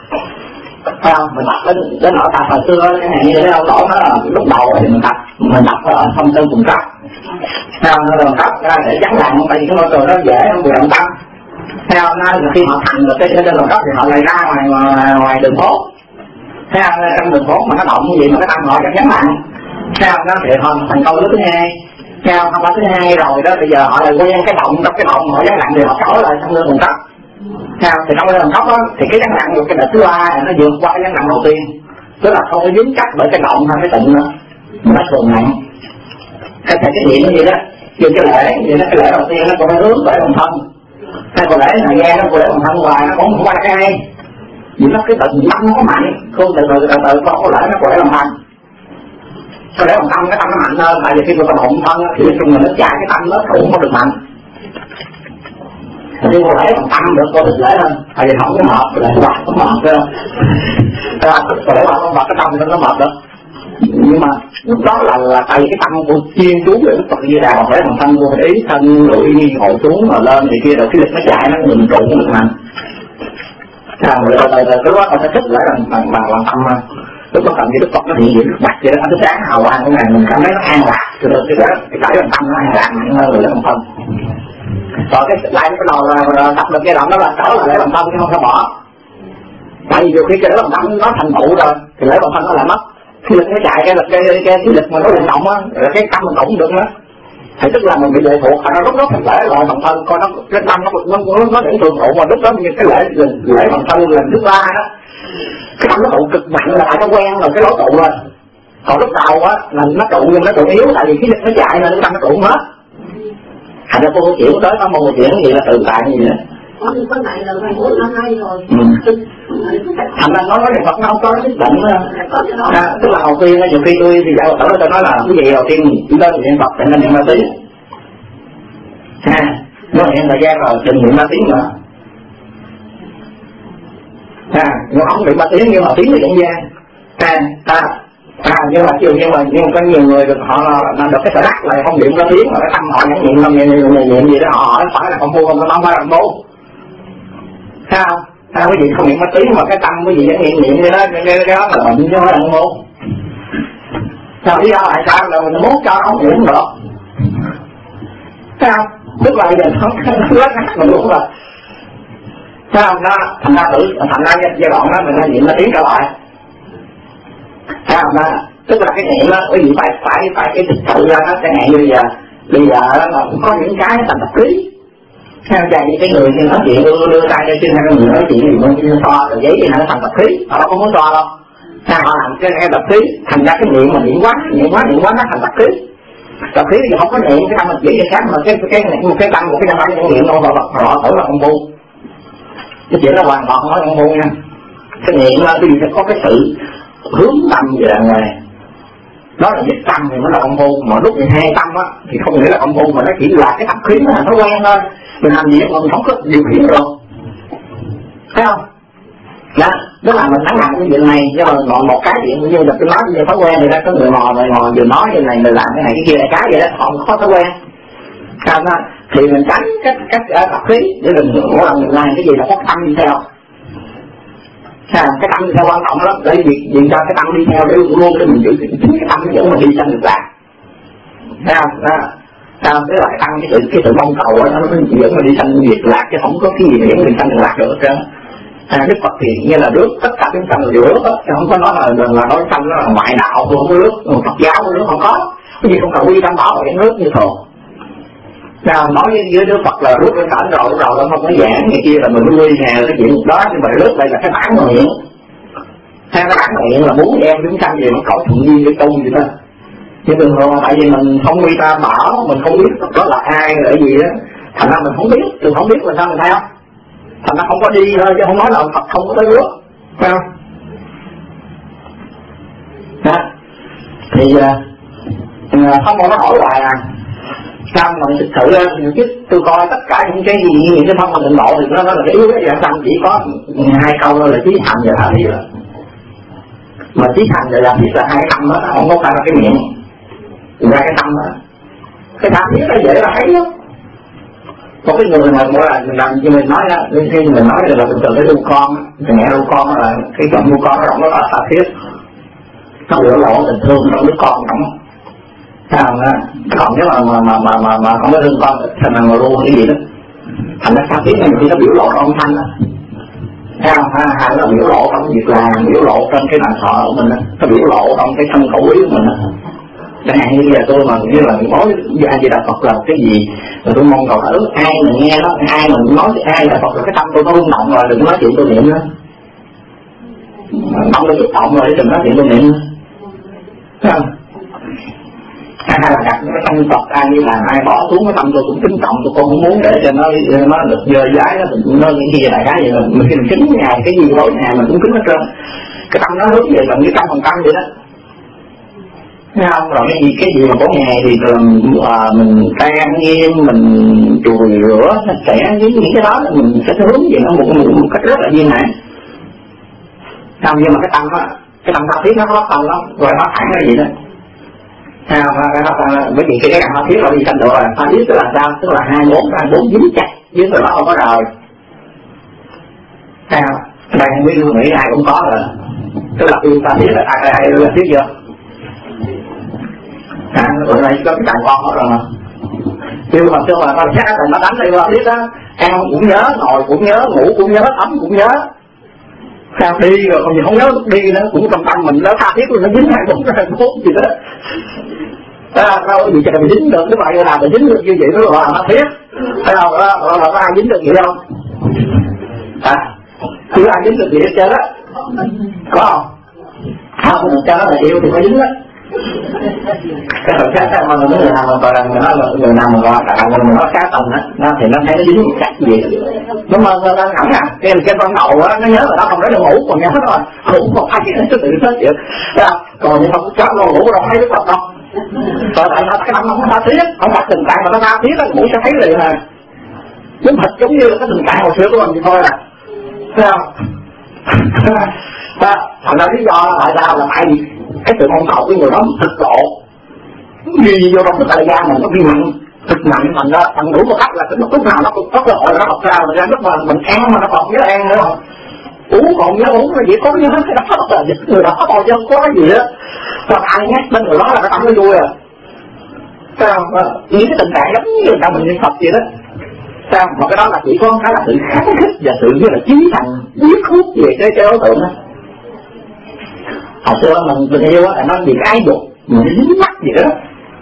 phải không? Mình tập đến đến ở tập hồi xưa cái này như thế đâu đó nó là lúc đầu thì mình tập mình tập ở thông tư cung cấp, theo nó đồng cấp ra để gắn lại, tại vì cái môi trường nó dễ không bị động tâm, theo nó khi họ thành được cái cái đồng cấp thì họ lại ra ngoài ngoài, ngoài đường phố. Thấy không? Trong đường phố mà nó động gì mà cái tâm họ chắc chắn mạnh. Thấy không? Nó thì họ thành câu thứ hai. Thấy không? Không có thứ hai rồi đó, bây giờ họ lại quen cái động, trong cái động họ dám lặng thì họ trở lại trong đường cấp. Thấy không? Thì trong cái đường cấp đó, thì cái dám lặng được cái đợt thứ ba nó vượt qua cái dám lặng đầu tiên. Tức là không có dính chắc bởi cái động hay cái tịnh nữa. Nó thường nặng. Cái cái cái niệm như vậy đó, như cái lễ, vậy đó, cái lễ đầu tiên nó còn phải hướng bởi đồng thân. Hay còn lễ thời gian nó còn lễ đồng thân hoài, nó cũng không qua cái hay. Vì nó cái bệnh tâm nó có mạnh, không từ từ từ từ có lẽ nó khỏe lòng thân. Sau đấy lòng tâm cái tâm nó mạnh hơn, tại vì khi mà có động thân thì nói chung là nó chạy cái tâm nó cũng không được mạnh. Nhưng mà lẽ lòng tâm được có được dễ hơn, tại vì không có mệt, lại hoài có mệt nữa. Còn lẽ không mệt cái tâm thì nó mệt được. Nhưng mà lúc đó là là tại vì cái tâm của chuyên chú về cái Phật Di Đà, còn lẽ lòng thân của ý thân lụi đi ngồi xuống mà lên thì kia rồi cái lực nó chạy nó ngừng trụ không được mạnh. À, rồi rồi rồi lúc đó con sẽ thích lại bằng bằng bằng lòng tâm mà lúc đó cần cái đức Phật nó hiện diện đức bạch vậy đó, nó sáng hào quang của ngài mình cảm thấy nó an lạc, rồi cái đó cái cái lòng tâm nó an lạc mạnh hơn rồi lòng tâm. Rồi cái lại cái đầu là tập được cái đoạn đó là trở là lấy lòng tâm chứ không có bỏ, tại vì nhiều khi cái lòng tâm nó thành tựu rồi thì lấy lòng tâm nó lại mất, khi lực nó chạy cái lực cái cái cái lực mà nó vận động á, cái tâm mình cũng được nữa. Thì tức là mình bị lệ thuộc, thành ra lúc đó mình lễ lại bằng thân, coi nó cái tâm nó nó nó nó để thường tụ, mà lúc đó như cái lễ lễ bằng thân lần thứ ba đó, cái tâm nó tụ cực mạnh là tại nó quen rồi cái lối tụ rồi. Còn lúc đầu á là nó tụ nhưng nó tụ yếu, tại vì cái lực nó chạy nên cái tâm nó tụ hết. Thành ra cô có chuyện tới có một chuyện gì là tự tại như vậy đó. Con này là mười bốn năm nay rồi. Thành ra nói cái Phật nó không có cái bệnh đó. À, tức là đầu tiên nhiều khi tôi thì dạo tôi nói là cái gì đầu tiên chúng ta niệm Phật thì nên niệm ma tí. Ha, nó niệm thời gian rồi đừng niệm ma tí nữa. Ha, nhưng không niệm ma tí nhưng mà tiếng nó vẫn gian. Ha, ha. À, nhưng mà chiều nhưng mà nhưng có nhiều người được họ là được cái sở đắc là không niệm ra tiếng mà cái tâm họ nhẫn niệm làm niệm niệm gì đó họ hỏi phải là công phu không, nó không phải là bố. Sao? Sao cái gì không niệm ma tí mà cái tâm cái gì vẫn niệm niệm vậy đó, cái cái đó là bệnh chứ không phải là ngu. Sao lý do tại sao là mình muốn cho nó niệm được? Sao? Tức là giờ nó nó ngắt mình luôn rồi. Sao? Nó thành ra tự thành ra giai đoạn đó mình phải niệm ma tí trở lại. Sao đó, tức là cái niệm đó, quý vị phải phải phải cái thực sự ra nó chẳng hạn như bây giờ, bây giờ nó cũng có những cái thành tập khí. Theo dài như cái người khi nói chuyện đưa đưa tay cho trên hai người nói chuyện thì muốn như so rồi giấy thì nó thành tập khí, họ đâu có muốn so đâu. Sao họ làm cái cái tập khí, thành ra cái niệm mà niệm quá, niệm quá, niệm quá nó thành tập khí. Tập khí thì không có niệm cái tâm mình chỉ cái khác mà cái cái một cái tâm một cái tâm trong niệm đâu họ họ tưởng là công phu. Cái chuyện đó hoàn toàn không có công phu nha. Cái niệm là vì phải có cái sự hướng tâm về đàng hoàng. đó là nhất tâm thì mới là công phu, mà lúc thì hai tâm á thì không nghĩa là công phu, mà nó chỉ là cái tập khí nó thành thói quen thôi. Mình làm gì mình không có điều khiển được, thấy không? Đó, tức là mình đang làm cái chuyện này, nhưng mà còn một cái chuyện như là tôi nói như thói quen thì ra có người mò người mò vừa nói như này người làm cái này cái kia này cái vậy đó, họ không có thói quen. Sao đó? Thì mình tránh cách cách tập khí để đừng mỗi lần mình làm cái gì là có tâm đi theo. À, cái tâm đi theo quan trọng lắm, để vì, vì cho cái tâm đi theo để luôn luôn để mình giữ chính cái tâm nó dẫn mình đi sang ngược lại. Thấy không? Đó. Sao cái lại tăng cái sự cái sự mong cầu đó, nó dẫn mình đi sang ngược lạc, chứ không có cái gì để dẫn mình sang ngược lạc được hết trơn. À, Đức Phật thì như là nước, tất cả chúng sanh đều nước, chứ không có nói là là nói sanh nó là ngoại đạo không có nước, Phật giáo của nước không có, cái gì không cần quy tâm bảo vào nước như thường. Sao nói với, với Đức Phật là rút lên cảnh rồi, lúc đầu nó không có giảng này kia là mình mới quy nè cái chuyện đó, nhưng mà nước đây là cái bản nguyện. Theo cái bản nguyện là muốn đem chúng sanh về nó cầu thuận duyên để tu gì đó. Nhưng bình thường tại vì mình không quy tâm bảo, mình không biết đó là ai là cái gì đó, thành ra mình không biết, từ không biết là sao mình thấy không? Thành ra không có đi thôi, chứ không nói là Phật không có tới nước, phải không? Đó. Thì uh, không có hỏi hoài à, sao mà thực sự chứ tôi coi tất cả những cái gì những cái thông mà định độ thì nó nói là cái yếu cái dạng tâm chỉ có hai câu thôi là trí thành và tha thiết. Mà trí thành và tha thiết là hai tâm đó, không có phải là cái miệng ra cái tâm đó. Cái tha thiết nó dễ là thấy đó. Có cái người mà mỗi lần mình làm như mình nói đó, khi mình nói là bình thường cái nuôi con, thì mẹ nuôi con là cái chuyện nuôi con nó rộng, nó là tha thiết, nó biểu lộ tình thương nó đứa con rộng. Sao đó? Còn nếu mà mà mà mà mà, mà không có thương con thành là mà luôn cái gì đó, thành ra tha thiết này khi nó biểu lộ trong âm thanh đó, thấy không? Ha, hay nó biểu lộ trong việc làm, biểu lộ trong cái làm thọ của mình đó, nó biểu lộ trong cái thân khẩu ý của mình đó. Chẳng hạn như bây giờ tôi mà như là nói với ai Di Đà Phật là cái gì rồi tôi mong cầu thử ai mà nghe đó, ai mà nói với ai là Phật là cái tâm tôi nó rung động rồi, đừng nói chuyện tôi niệm nữa, tâm tôi xúc động rồi đừng nói chuyện tôi niệm nữa, thấy không? Hay là đặt cái tâm Phật ai như là ai bỏ xuống cái tâm tôi cũng kính trọng, tôi cũng không muốn để cho nó nó được dơ dái đó, nó những gì đại cái vậy là mình khi mình kính nhà cái gì đối nhà mình cũng kính hết trơn, cái tâm nó hướng về gần như trăm phần trăm vậy đó. Thấy không? Rồi cái gì cái gì mà có ngày thì à, mình trang nghiêm, mình chùi rửa sạch sẽ, với những cái đó là mình sẽ hướng về nó một, một, một cách rất là viên mãn. Không, nhưng mà cái tâm á, cái tâm tha thiết nó khó tâm lắm, rồi nó thẳng là gì đó. Thấy không? Bởi vì cái tâm tha thiết là gì thành được rồi, tha thiết tức là sao? Tức là hai bốn hai bốn dính chặt, với người đó không có đời. Thấy không? Đây không biết tôi nghĩ ai cũng có rồi, tức là yêu tha thiết là ai ai yêu tha thiết chưa? À, bữa nay có cái chàng con hết rồi mà kêu mà kêu mà con chắc là nó đánh đây qua biết đó, ăn cũng nhớ, ngồi cũng nhớ, ngủ cũng nhớ, tắm cũng nhớ, sao đi rồi còn gì không nhớ lúc đi nữa, cũng trong tâm mình nó tha thiết luôn, nó dính hai bốn hai bốn gì đó, à, đâu gì cho mình dính được, cái vậy là mình dính được như vậy nó gọi là tha thiết, thấy không? Đó, là có ai dính được vậy không? À, chưa ai dính được vậy hết trơn á, có không? Không, mình cho nó là yêu thì phải dính đó. Cái thực chất mà người nào mà gọi là người nói là người nào mà gọi là người nói cá tầng á, nó thì nó thấy nó dính một cách gì, đúng không? Nó ngẫm à, cái cái ban đầu á nó nhớ là nó không nói được ngủ, còn nhớ rồi ngủ một hai cái nó tự hết chuyện, còn như không chắc nó ngủ đâu thấy được đâu, rồi tại sao cái tâm nó không tha thiết, không đặt tình trạng mà nó tha thiết á, ngủ sẽ thấy liền à, giống thật giống như cái tình trạng hồi xưa của mình thì thôi à, thấy không? Thành ra lý do tại sao là tại vì cái sự mong cầu của người đó thực độ ghi vô trong cái đại gia mình nó ghi nặng thực nặng, thành ra thành đủ một cách là cái lúc nào nó cũng có cơ hội nó học ra, mình ra lúc mà mình ăn mà nó còn nhớ ăn nữa không, uống còn nhớ uống, nó chỉ có nhớ cái đó là người đó thôi chứ không có cái gì đó, còn ai nhắc bên người đó là cái tâm nó vui à, sao những cái tình trạng giống như người ta mình niệm Phật vậy đó, sao mà cái đó là chỉ có cái là sự kháng khích và sự như là chí thành biết hút về cái cái đối tượng đó. Hồi xưa mình tình yêu á, nó vì cái ái dục, mình dính mắt gì đó.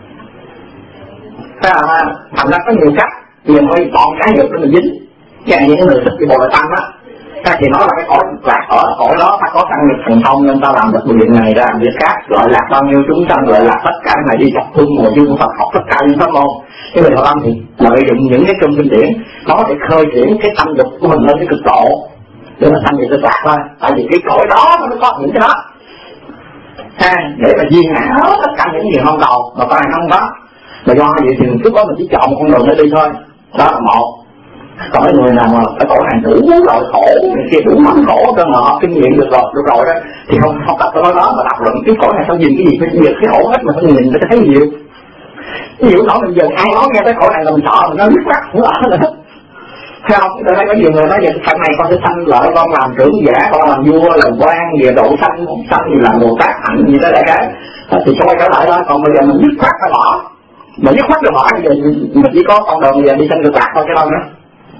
Thế là thành ra có nhiều cách, mình phải chọn cái dục để mình dính. Chẳng những người thích cái bộ nội tâm á, ta chỉ nói là cái cõi lạc ở cõi đó ta có năng lực thành thông nên ta làm được việc này ra làm việc khác, gọi lạc bao nhiêu chúng sanh, gọi lạc tất cả này đi tập trung ngồi dung Phật học tất cả những pháp môn. Cái người nội tâm thì lợi dụng những cái trong kinh điển nó để khơi triển cái tâm dục của mình lên cái cực độ, để nó thành gì cực lạc thôi. Tại vì cái cõi đó nó có những cái đó. ha, để mà viên ngã hết tất cả những gì không cầu mà con này không có. Mà do vậy thì lúc đó mình chỉ chọn một con đường để đi thôi, đó là một. Còn cái người nào mà cái khổ hàng đủ rồi khổ, người kia đủ mắc khổ cơ mà họ kinh nghiệm được rồi, được rồi đó thì không không tập cái đó mà tập luận cái khổ này sao nhìn cái gì phải nhìn cái khổ hết mà không nhìn nó thấy nhiều. Ví dụ nói bây giờ ai nói nghe tới khổ này là mình sợ, mình nó biết mắt không ở nữa. Thấy không? Tôi thấy có nhiều người nói vậy, phần này con sẽ sanh lợi, con làm trưởng giả, con làm vua, làm quan, về độ sanh, sanh gì làm Bồ Tát hạnh gì đó đại khái. Thì cho quay trở lại đó, còn bây giờ mình dứt khoát phải bỏ. Mà dứt khoát được bỏ bây giờ mình chỉ có con đường bây giờ đi sanh cực lạc thôi chứ đâu nữa.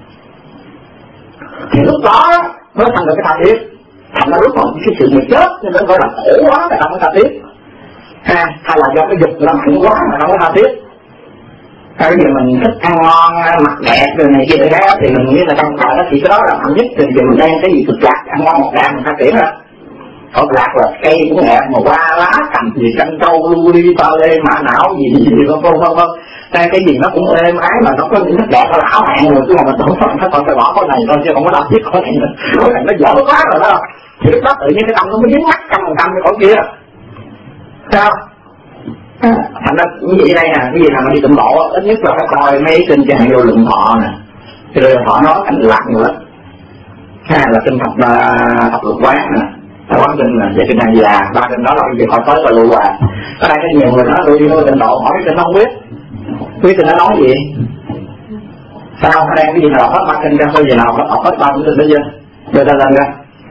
Thì lúc đó mới thành được cái tha thiết. Thành ra lúc đó cái sự mình chết nên nó gọi là khổ quá mà không có tha thiết. Ha, hay là do cái dục nó mạnh quá mà không có tha thiết. Bây giờ mình thích ăn ngon, mặc đẹp rồi này kia đấy thì mình nghĩ là trong thời đó thì cái đó là mạnh nhất. Thì mình đang cái gì cực lạc, ăn ngon một đàn mình ta kể ra. Cực lạc là cây cũng đẹp, mà qua lá cầm gì canh trâu lưu đi tao lê mã não gì gì gì không không không không. Cái gì nó cũng êm ái mà nó có những cái đẹp nó lão hạn rồi, chứ mà mình không phải phải phải bỏ cái này thôi chứ không có làm thiết cái này nữa. Cái này nó dở quá rồi đó. Thì lúc đó tự nhiên cái tâm nó mới dính mắt trăm phần trăm cái con kia. Sao? Thành ra như vậy đây nè, cái gì nào mà đi tịnh độ ít nhất là phải coi mấy kinh chẳng hạn vô Lượng Thọ nè, cái Lượng Thọ nói cảnh lạc nữa, hay là kinh thập thập lục quán nè, quán kinh là về kinh này già, ba kinh đó là cái gì họ tới và lưu hòa. Ở đây có nhiều người nói tôi đi vô tịnh độ hỏi kinh nó không biết, biết kinh nó nói gì, sao ở đây cái gì nào hết ba kinh ra, có gì nào hết hết ba kinh đó chưa, đưa ta lên ra.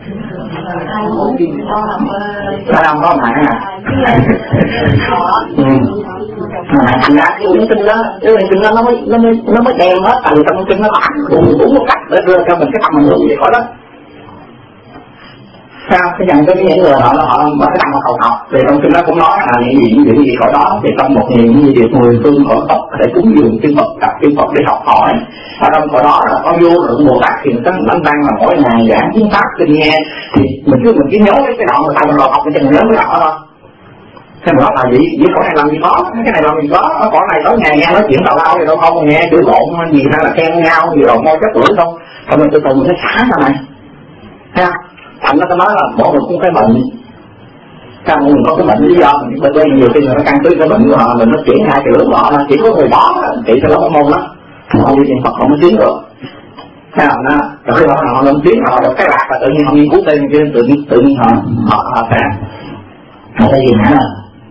Sao không có mạng à? Ừ. Thành ra cái quyển kinh đó, cái quyển kinh đó nó mới nó mới nó mới đem hết, tại vì trong kinh nó bản đủ đủ một cách để đưa cho mình cái tâm mình luôn vậy khỏi đó. Sao cái dành cho những người họ họ mở cái tâm họ cầu học, thì trong kinh đó cũng nói là những gì những gì khỏi đó thì trong một nghìn như việc mười phương khổ Phật để cúng dường chư Phật, gặp chư Phật để học hỏi. Ở trong khỏi đó là có vô lượng Bồ Tát thiền tấn đang đang là mỗi ngày giảng chính pháp kinh nghe, thì mình cứ mình cứ nhớ cái đoạn người ta mình học thì mình nhớ cái đoạn đó. Thế mà nó là gì? Với cõi này làm gì có, cái này làm gì có, ở cõi này tối ngày nghe nói chuyện tào lao gì đâu không, nghe chửi lộn gì hay là khen nhau gì rồi môi chất lưỡi không, thôi mình từ từ mình sẽ xả ra này. Thấy không? Thành nó có nói là mỗi người cũng cái bệnh, sao mình có cái bệnh lý do mình bên bên nhiều khi người nó căn cứ cái bệnh của họ mình nó chuyển hai cái lưỡi họ chỉ có người đó chỉ cho nó có môn đó, họ đi niệm Phật họ mới tiến được. Thấy không? Nó rồi khi họ họ lên tiến họ được cái lạc là tự nhiên họ nghiên cứu tên kia tự nhiên tự nhiên họ họ họ sẽ họ sẽ gì hả?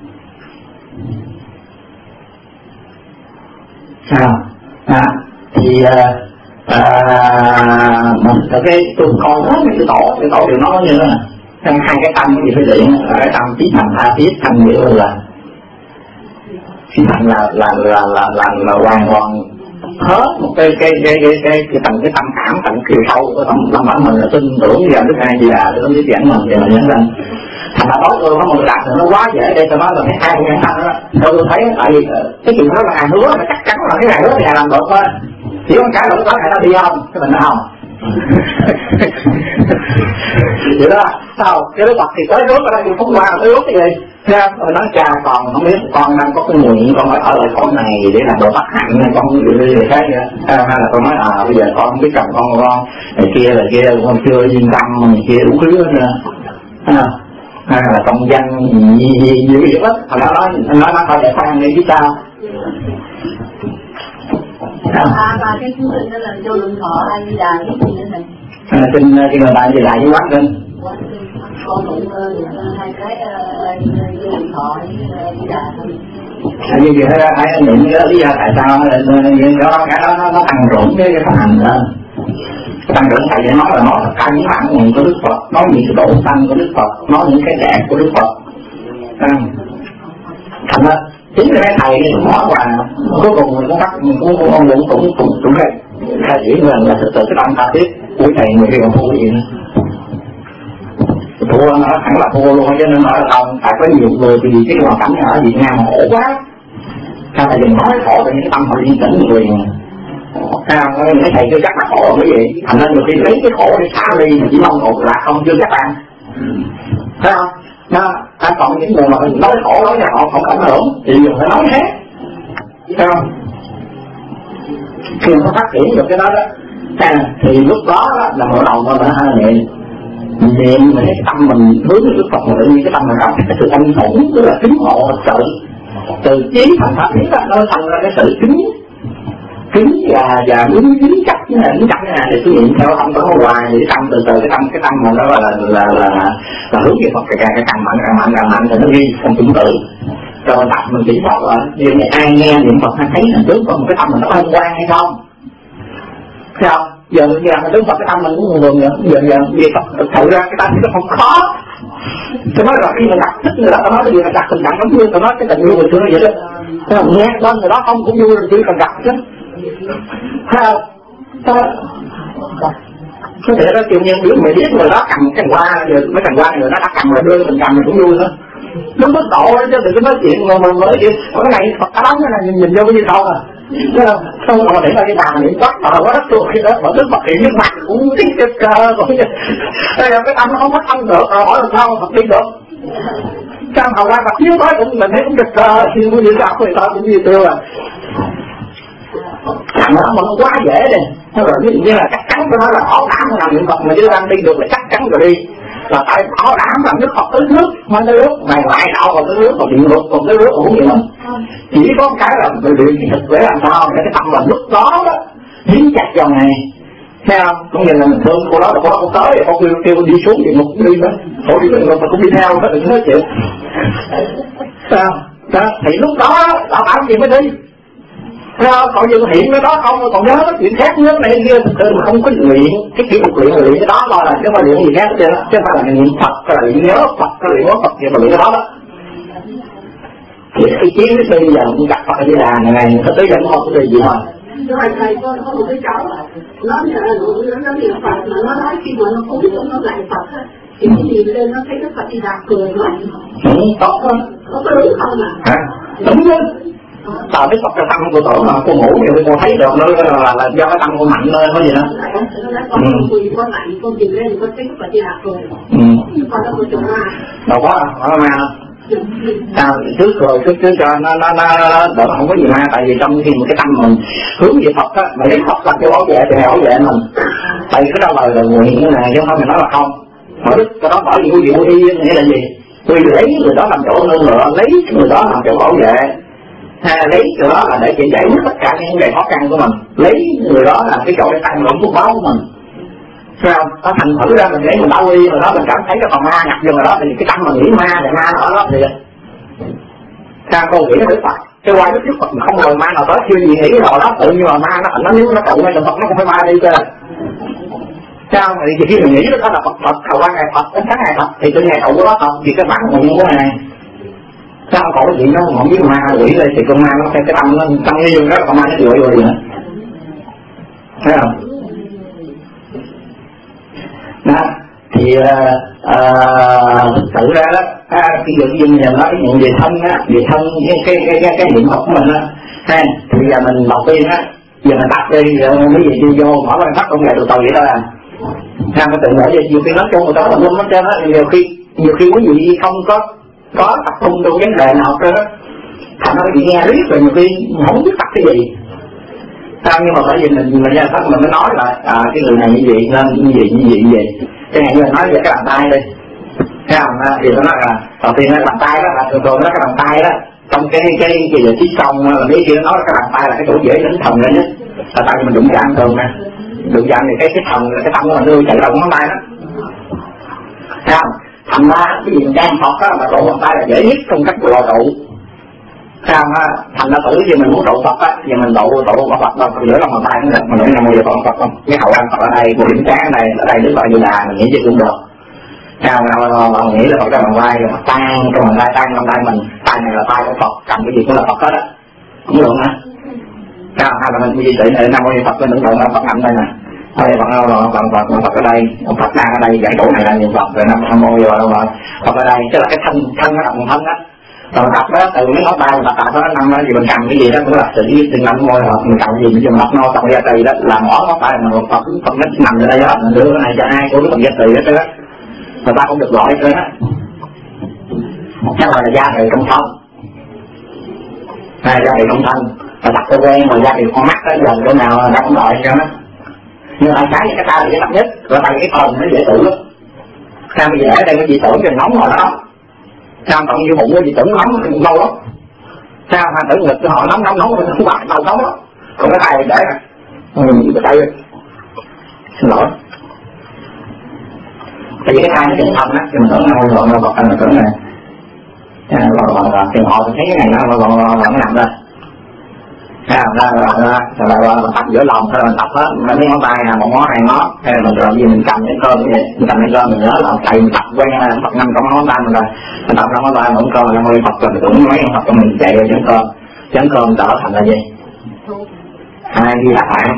Sao? À, thì à, một cái tôi coi hết cái tổ cái tổ đều nói như thế này, hai cái tâm cái gì phải luyện là cái tâm trí thành tha thiết thành nghĩa là trí thành là là là là là, là hoàn toàn hết một cái cái cái cái cái cái tầng cái tâm cảm tầng chiều sâu của tâm tâm bản mình là tin tưởng vào Đức A Di Đà để nó biết dẫn mình để mình nhận lên. Thành ra nói tôi có một đạt nó quá dễ đây tôi nói là cái hai cái thanh đó. Tôi tôi thấy tại vì cái chuyện đó là hàng hứa là chắc chắn là cái hàng hứa nhà làm được thôi. Chỉ có cái là có thể nó đi không, cái mình nó không. Vậy đó, sao? Cái đó Phật thì tới rốt ở đây thì không qua tới rốt cái gì? Thấy không? Rồi nói cha còn không biết con đang có cái nguyện con phải ở lại cõi này để làm Bồ Tát hạnh này con ví dụ như thế vậy. Hay là con nói à bây giờ con không biết chồng con con này kia là kia con chưa yên tâm này kia đủ thứ hết nữa. Hay là công danh gì gì gì gì hết. Hồi đó nói nói nói thôi để khoan đi chứ sao? À, và cái chương trình đó là vô Lượng Thọ hay là cái gì nữa này? À, trên trên người bạn thì lại với quán kinh. Con cũng hai cái vô Lượng Thọ với Đà thôi. À, như vậy thấy thấy niệm cái lý do tại sao đó cái đó nó nó tăng trưởng cái cái pháp hành lên. Tăng trưởng thầy để nói là nói tất cả những bản nguyện của Đức Phật, nói những cái độ tăng của Đức Phật, nói những cái đẹp của Đức Phật. À, thành ra chính cái thầy này cũng hỏi và cuối cùng mình cũng bắt mình cũng cũng ông cũng cũng cũng cũng hay khai diễn rằng là thực sự cái tâm tha thiết của thầy người kia còn thua gì nữa, thua nó hẳn là thua luôn, cho nên nói là ông tại có nhiều người thì vì cái hoàn cảnh ở Việt Nam khổ quá, sao thầy đừng nói khổ tại những cái tâm họ yên tĩnh người sao mấy thầy chưa chắc là khổ cái gì, thành ra nhiều khi lấy cái khổ để xả đi mà chỉ mong một là không chưa chắc bạn, thấy không? Nó ta còn những người mà nói khổ nói là họ không ảnh hưởng thì dùng phải nói hết, thấy không? Khi mà nó phát triển được cái đó đó à, thì lúc đó, đó là mở đầu mà nó hai niệm niệm mà cái tâm mình hướng đến Đức Phật mà tự nhiên cái tâm mình có cái sự anh hùng, tức là kính hộ thật sự. Từ trí thành pháp lý đó, nó thành ra cái sự kính kính và và muốn dính chắc như là dính chắc như là thì tôi niệm theo tâm của hoài thì cái tâm từ từ cái tâm cái tâm mà nó là là là là, là hướng về Phật càng càng càng mạnh càng mạnh càng mạnh thì nó ghi trong tưởng tự. Rồi tập mình chỉ Phật rồi, điều này ai nghe niệm Phật hay thấy hình tướng của một cái tâm mình nó có liên quan hay không? Thấy không? Giờ giờ mình đứng Phật cái tâm mình cũng buồn nữa, giờ giờ vì Phật thực sự ra cái tâm nó không khó. Tôi nói là khi mình đặt thích người đó, tôi nói cái gì là đặt tình cảm lắm vui, tôi nói cái tình yêu mình xưa nó vậy đó. Thấy không? Nghe tên người đó không cũng vui rồi chứ cần gặp chứ. Thấy không? Có thể đó kiểu như biết mình biết người đó cầm cái hoa, giờ mấy cầm hoa người đó đã cầm rồi đưa mình cầm mình cũng vui nữa. Nó mất độ chứ đừng có nói chuyện mà mình mới chuyện cái này Phật cả đống cái này nhìn, nhìn vô như đâu à. Không còn để là cái bàn niệm Phật mà quá đất tôi khi đó mở Đức Phật hiện trước mặt cũng thích cái cơ còn đây là cái tâm nó không có thân được rồi hỏi làm sao Phật đi được. Sao hầu qua Phật chiếu tới cũng mình thấy cũng được cơ thì cũng như sao thì sao cũng như tiêu à. Làm nó mà nó quá dễ đi. Thế rồi ví dụ như là chắc chắn tôi nói là bảo đảm làm niệm Phật mà chứ đang đi được là chắc chắn rồi đi. Là tại bảo đảm rằng Đức Phật tới nước, không tới nước, mà ngoại đạo còn tới nước, còn điện luật còn tới nước cũng vậy nữa. Chỉ có cái là người luyện cái thực tế làm sao để cái tâm là lúc đó đó dính chặt vào này, thấy không? Cũng như là mình thương cô đó là cô đó không tới, cô kêu kêu đi xuống địa ngục đi nữa, cô đi xuống địa ngục mà cũng đi theo, đó đừng nói chuyện, sao? Đó thì lúc đó bảo bảo gì mới đi. Còn như hiện cái đó không, còn nhớ cái chuyện khác nhớ này kia thực sự mà không có luyện cái kiểu luyện là luyện cái đó thôi là chứ không luyện gì khác chứ chứ không phải là niệm Phật hay là luyện nhớ Phật hay luyện nhớ Phật gì mà luyện cái đó đó. Thì ý kiến cái bây giờ cũng gặp Phật ở Di Đà này này thực tế vẫn không có gì gì thôi. Rồi thầy con có một cái cháu nó nó niệm Phật mà nó nói khi mà nó cúng cho nó lại Phật á thì nó nhìn lên nó thấy Đức Phật Di Đà cười lắm. Ừ, tốt thôi. Nó có đúng không à? Hả? Đúng rồi. Tại biết Phật cái tâm của tôi mà cô ngủ nhiều cô thấy được nó là, là, là do cái tâm cô mạnh lên có gì đó. Con quỳ con mạnh con nhìn lên con thấy Phật Di Đà cười. Ừ. Con đã có chỗ ma. Đâu có đâu, có ma đâu. Sao trước rồi trước trước cho nó nó nó đỡ không có gì ma, tại vì trong khi một cái tâm mình hướng về Phật á, mà lấy Phật làm cái bảo vệ thì bảo vệ mình. Tại vì cái đó lời là nguyện như này chứ không phải nói là không. Mà đức cái đó bởi vì quý vị vô y nghĩa là gì? Vì lấy người đó làm chỗ nương lựa, lấy người đó làm chỗ bảo vệ. Ha, lấy người đó là để chị giải quyết tất cả những vấn đề khó khăn của mình, lấy người đó là cái chỗ để tăng lượng phước báo của mình. Sao? Nó thành thử ra mình để mình đau y rồi đó mình cảm thấy cái còn ma nhập vô rồi đó thì cái tâm mình nghĩ ma thì ma nó ở đó thì sao cô nghĩ nó Đức Phật cái qua Đức Phật không ngồi ma nào tới chưa gì nghĩ rồi đó tự nhiên mà ma nó nó nếu nó tụng ngay Phật nó không phải ma đi cơ. Sao thì khi mình nghĩ đó là Phật Phật cầu qua ngày Phật đến tháng ngày Phật thì từ ngày tụng đó Phật thì cái bản nguyện của này sao còn cái chuyện đó không biết ma quỷ đây thì con ma nó theo cái tâm nó tâm như đó con ma nó chửi rồi gì nữa thấy không? Đó thì uh, thực sự ra đó à, cái dụ như mình nói cái chuyện về thân á, về thân cái cái cái cái, cái niệm Phật của mình á, ha thì giờ mình đầu tiên á, giờ mình tập đi rồi mấy gì đi vô mở cái mắt công nghệ từ từ vậy thôi à, ha cái tự nói nhiều khi nói chung người ta là luôn hết trơn á, nhiều khi nhiều khi quý vị không có có tập trung trong vấn đề nào hết á, thành ra bị nghe riết rồi nhiều khi không biết tập cái gì. Sao nhưng mà bởi vì mình mình ra sách mình mới nói là à, cái người này như vậy nên như vậy như vậy như vậy. Cái này như mình nói về cái bàn tay đi, thấy không? À, thì tôi nói là đầu tiên cái bàn tay đó là thường thường nó cái bàn tay đó trong cái cái cái giờ chiếc sông là mấy kia nó nói cái bàn tay là cái chỗ dễ đến thần lên nhất, là tại vì mình đụng chạm thường nè, đụng chạm thì cái cái thần cái tâm của mình đưa chạy đầu ngón tay đó, thấy không? Thành ra cái gì trang Phật đó mà độ bàn tay là dễ nhất trong các lò trụ. Sao ha? Thành ra tự vì mình muốn độ Phật á, giờ mình độ độ Phật Phật đâu, giữa lòng bàn tay cũng được, mình nói là mô Phật Phật không? Cái hậu ăn Phật ở đây, một điểm sáng ở đây, ở đây Đức Phật Di Đà, mình nghĩ chứ cũng được. Sao mà mà nghĩ là Phật trong bàn tay, rồi tan trong bàn tay, tan trong tay mình, tay này là tay của Phật, cầm cái gì cũng là Phật hết á, cũng được hả? Sao? Hay là mình gì tự này năm mô Phật lên tưởng tượng là Phật nằm đây nè, đây Phật Phật Phật Phật ở đây, Phật đang ở đây, giải chỗ này là niệm Phật, rồi năm mô Phật ở đây, tức là cái thân thân nó động thân á. Rồi tập đó từ mấy ngón tay tập tập đó năm đó thì mình cầm cái gì đó cũng là sự từng năm môi hoặc mình cầm cái gì mình cho nắp no tập gia trì đó làm mỏ ngón tay mà Phật Phật nó nằm ở đây đó mình đưa cái này cho ai của cái tập gia trì đó đó người ta không được gọi cho đó chắc là gia trì trong thân hay gia trì trong thân và tập cái quen mà gia trì con mắt đó gần chỗ nào người ta cũng gọi cho nó nhưng mà trái cái tay thì cái tập nhất và tại cái phần nó dễ tự lắm Sao bây giờ để đây cái gì tưởng cho nóng rồi đó. Sao còn như bụng cái gì tưởng nóng lâu lắm. Sao mà tưởng ngực họ nóng nóng nóng không phải đâu nóng đó. Còn cái tay để ừ, cái tay xin lỗi. Tại vì cái tay nó chừng thâm á, thì mình tưởng nó gọn nó bật ra mình tưởng này. Rồi rồi thì họ thấy cái này nó gọn gọn nó nằm lên. Ra ra ra ra ra mình tập giữa lòng thôi, mình tập hết mấy ngón tay nè, một ngón hai ngón, hay là mình làm gì mình cầm cái cơm vậy, mình cầm cái cơm mình nhớ là chạy mình tập quen là tập năm con ngón tay mình rồi, mình tập năm ngón tay mình cơm là hơi tập rồi mình tưởng mấy tập cho mình chạy vào chén cơm, chén cơm trở thành là gì? Hai đi lạc bạn.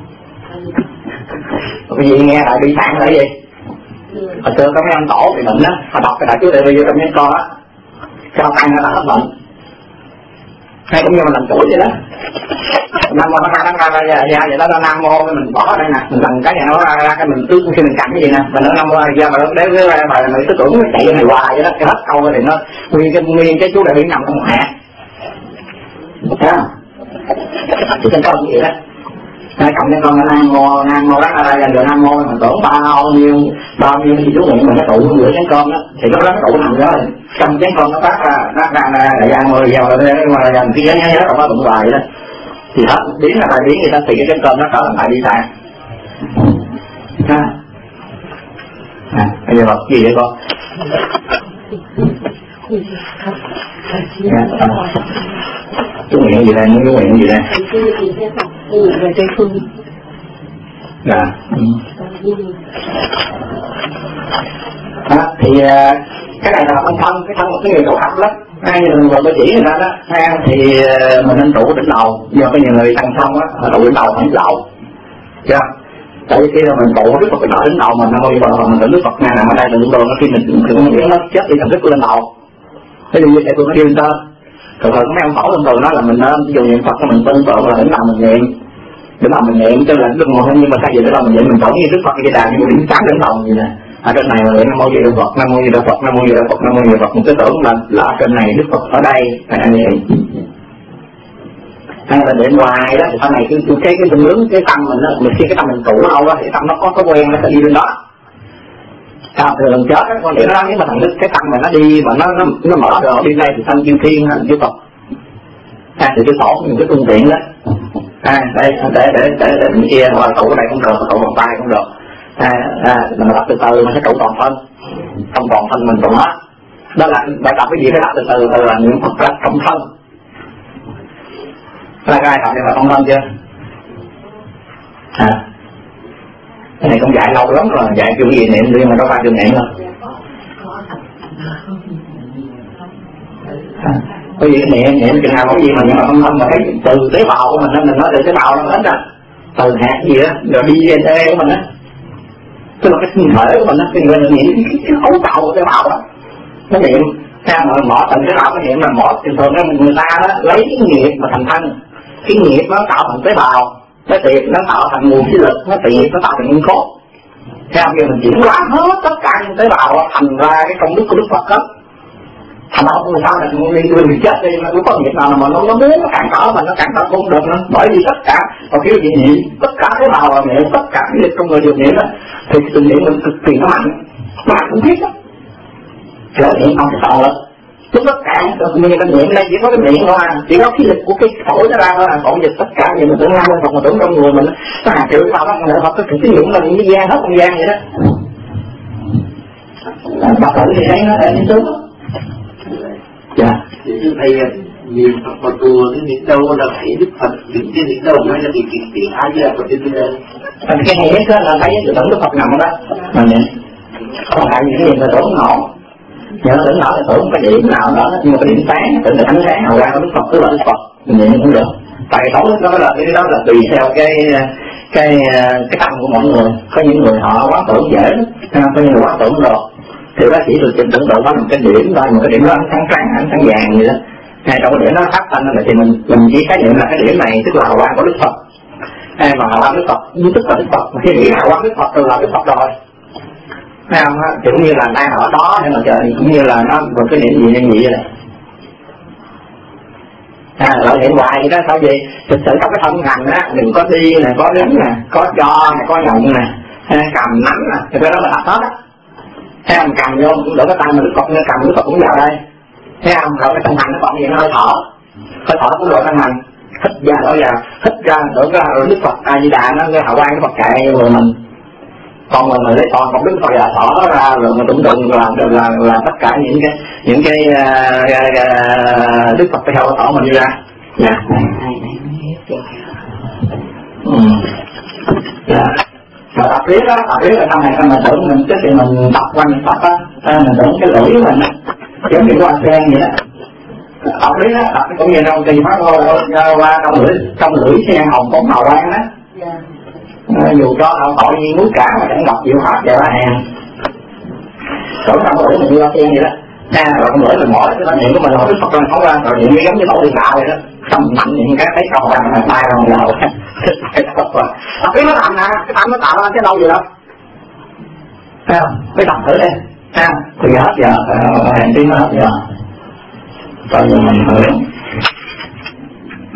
Cái gì nghe lại đi tạng là cái gì? Hồi xưa có mấy ông tổ bị bệnh á, họ đọc cái đại chú đại bi vô trong chén cơm á, cho tăng nó là hết bệnh. Hay cũng như mình làm chuỗi vậy đó. Nam mô nó ra ra ra ra vậy đó, nam mô mình bỏ ở đây nè, mình làm cái này nó ra ra cái mình cứ khi mình cầm cái gì nè, mình nói nam mô ra mà để cái bài mình cứ tưởng nó chạy này hoài vậy đó, cái hết câu thì nó nguyên cái nguyên cái chú đại bi nằm trong một hạt. Thấy không? Thì trên con vậy đó. Hai cầm cái con nam mô nam mô ra ra ra rồi nam mô mình tưởng bao nhiêu bao nhiêu gì chú nguyện mình nó tụ giữa chén cơm đó, thì lúc đó nó tụ nằm đó trong chén cơm nó phát ra nó ra ra đại ra mười vào rồi mà dành cái nhớ nhớ nó tụng hoài vậy đó. Thì hết biến là tại biến người ta thì cái chén cơm nó trở thành tại đi tạng. Ha. À, bây giờ bật gì vậy con? À, chú nguyện gì đây? Muốn chú nguyện gì đây? Dạ. À, thì cái này là thân thân, cái thân một cái người đổ học lắm. Ai người tôi chỉ người ta đó, ha, thì mình nên trụ đỉnh đầu. Do có nhiều người tăng xong á, trụ đỉnh đầu phải đầu. Chưa? Tại vì khi mà mình trụ Đức Phật cái đỉnh đầu mình, nó bao mình tưởng Đức Phật nằm ở đây là luôn nó khi mình tưởng nó chết đi thành Đức lên đầu. Ví dụ như thầy tôi có điêu tên. Thường thường có mấy ông tổ thường thường nói là mình nên dùng niệm Phật mình tương tự là đỉnh đầu mình niệm. Đỉnh đầu mình niệm tức là đừng ngồi nhưng mà thay vì đỉnh đầu mình niệm mình tưởng như Đức Phật cái đàn như đỉnh sáng đỉnh đầu vậy nè. Ở trên này là niệm Nam mô Di Đà Phật, Nam mô Di Đà Phật, Nam mô Di Đà Phật, Nam mô Di Đà Phật, mình cứ tưởng là là ở trên này Đức Phật ở đây là niệm. Hay là niệm ngoài đó thì sau này cái cái cái tương ứng cái tâm mình đó, mình khi cái tâm mình trụ lâu đó thì tâm nó có cái quen nó sẽ đi lên đó. Sao từ lần chết á, con điểm đó nếu mà thằng Đức cái tâm mà nó đi mà nó nó nó mở rồi đi đây thì sanh chư thiên chư Phật. À, thì cái tổ những cái phương tiện đó. À, đây để để để để bên kia hoặc là trụ ở đây cũng được, trụ bằng tay cũng được. À, à, mình tập từ từ mình sẽ trụ toàn thân, không toàn thân mình trụ hết. Đó là bài tập cái gì phải tập từ từ từ là niệm Phật ra trong thân. Là ai tập này là trong thân chưa? À, cái này cũng dạy lâu lắm rồi, dạy kiểu gì niệm đi mà đâu phải trường niệm đâu. À, có gì niệm niệm chừng nào có gì mà nhưng mà không thân mà cái từ tế bào của mình đó, mình nói từ tế bào nó hết ra, từ hạt gì đó rồi đi đê en a của mình á, tức là cái thân thể của mình á, thì mình niệm cái, cái cấu tạo của tế bào đó, nó niệm sao mà mỏ từng tế bào nó niệm là mỏ thường thường người ta đó lấy cái nghiệp mà thành thân, cái nghiệp nó tạo thành tế bào, cái tiệt nó tạo thành nguồn khí lực, nó tiệt nó tạo thành nguyên cốt. Theo như mình chuyển hóa hết tất cả những tế bào thành ra cái công đức của Đức Phật đó. Thành ra người ta là đi đuôi mình chết đi mà cũng có nghiệp nào mà nó nó muốn nó cản trở mình nó cản trở không được nữa, bởi vì tất cả và khi gì niệm tất cả tế bào là niệm tất cả cái trong người điều niệm đó thì tình niệm mình cực kỳ nó mạnh, nó mạnh cũng thiết đó. Rồi niệm không sợ nữa. Chúng tất cả mình người ta niệm đây chỉ có cái miệng thôi à, chỉ có khí lực của cái phổi nó ra thôi à, còn dịch tất cả gì mình tưởng năm mươi Phật mà tưởng trong người mình nó hàng triệu sao đó người Phật cái niệm là những cái gian hết không gian vậy đó. Bà tử thì thấy nó là những tướng. Dạ. Thì trước đây nhiều Phật vào chùa cái niệm đâu là thấy Đức Phật những cái niệm đâu nói là bị kiện kiện ai ra Phật trên đây. Cái này nhất là thấy cái tưởng Đức Phật nằm đó mà niệm. Còn lại những cái gì mà tưởng nổ. Nhớ tưởng nổ là tưởng cái điểm nào đó nhưng mà cái điểm sáng, tưởng là ánh sáng nào ra của Đức Phật tức là Đức Phật mình niệm cũng được. Tại tối đó là cái đó là tùy theo cái cái cái tâm của mọi người. Có những người họ quá tưởng dễ, có những người quá tưởng được. Thì đó chỉ được tưởng tượng có một cái điểm thôi, một cái điểm đó ánh sáng trắng, ánh sáng vàng vậy đó. Hay trong cái điểm nó phát thanh là thì mình mình chỉ khái niệm là cái điểm này tức là hào quang của Đức Phật. Hay mà hào quang Đức Phật, tức là Đức Phật. Mà khi nghĩ hào quang Đức Phật rồi là Đức Phật rồi. Thấy không? Thì cũng như là đang ở đó để mà chờ, cũng như là nó một cái điểm gì như vậy vậy. À, lợi niệm hoài vậy đó, sao gì? Thực sự trong cái thân hành á, đừng có đi nè, có đứng nè, có cho nè, có nhận nè, cầm nắm nè, thì cái đó là đặt hết á. thấy không, cầm vô cũng đổ cái tay mình cột, cầm cái cột cũng vào đây, thấy không, rồi cái tinh thần nó còn gì, nó hơi thở, hơi thở cũng rồi tinh thần, hít ra đổ vào, hít ra đổ ra, rồi Đức Phật A Di Đà nó cái hào quang Đức Phật chạy vô người mình, còn mình mình lấy toàn một Đức Phật là thở ra, rồi mình tưởng tượng là là là tất cả những cái những cái uh, uh, Đức Phật theo thở mình đi ra, dạ. Ừ. Dạ. Mà tập riết á, tập riết ở trong này mình tưởng mình cái chuyện mình tập qua mình tập á, mình tưởng cái lưỡi của mình á, giống như qua sen vậy đó. Tập riết á, tập cũng như trong kỳ phát qua trong lưỡi, trong lưỡi sen hồng có màu quang đó. Dù cho họ tội nhiên núi cả mà chẳng đọc chịu pháp và ra hàng. Rồi trong lưỡi mình qua sen vậy đó. À, rồi trong lưỡi mình mỏi cái tâm niệm của mình, hồi Đức Phật lên không ra, rồi niệm giống như tổ điện đạo vậy đó. Xong mạnh những cái thấy cầu ra tay ra đầu. Tập biết nó làm nè, cái tâm nó tạo ra chứ đâu gì đâu. Thấy không? Cái tập thử đi. Thấy không? Thì hết giờ, hẹn tiếng nó hết giờ. Rồi mình hưởng.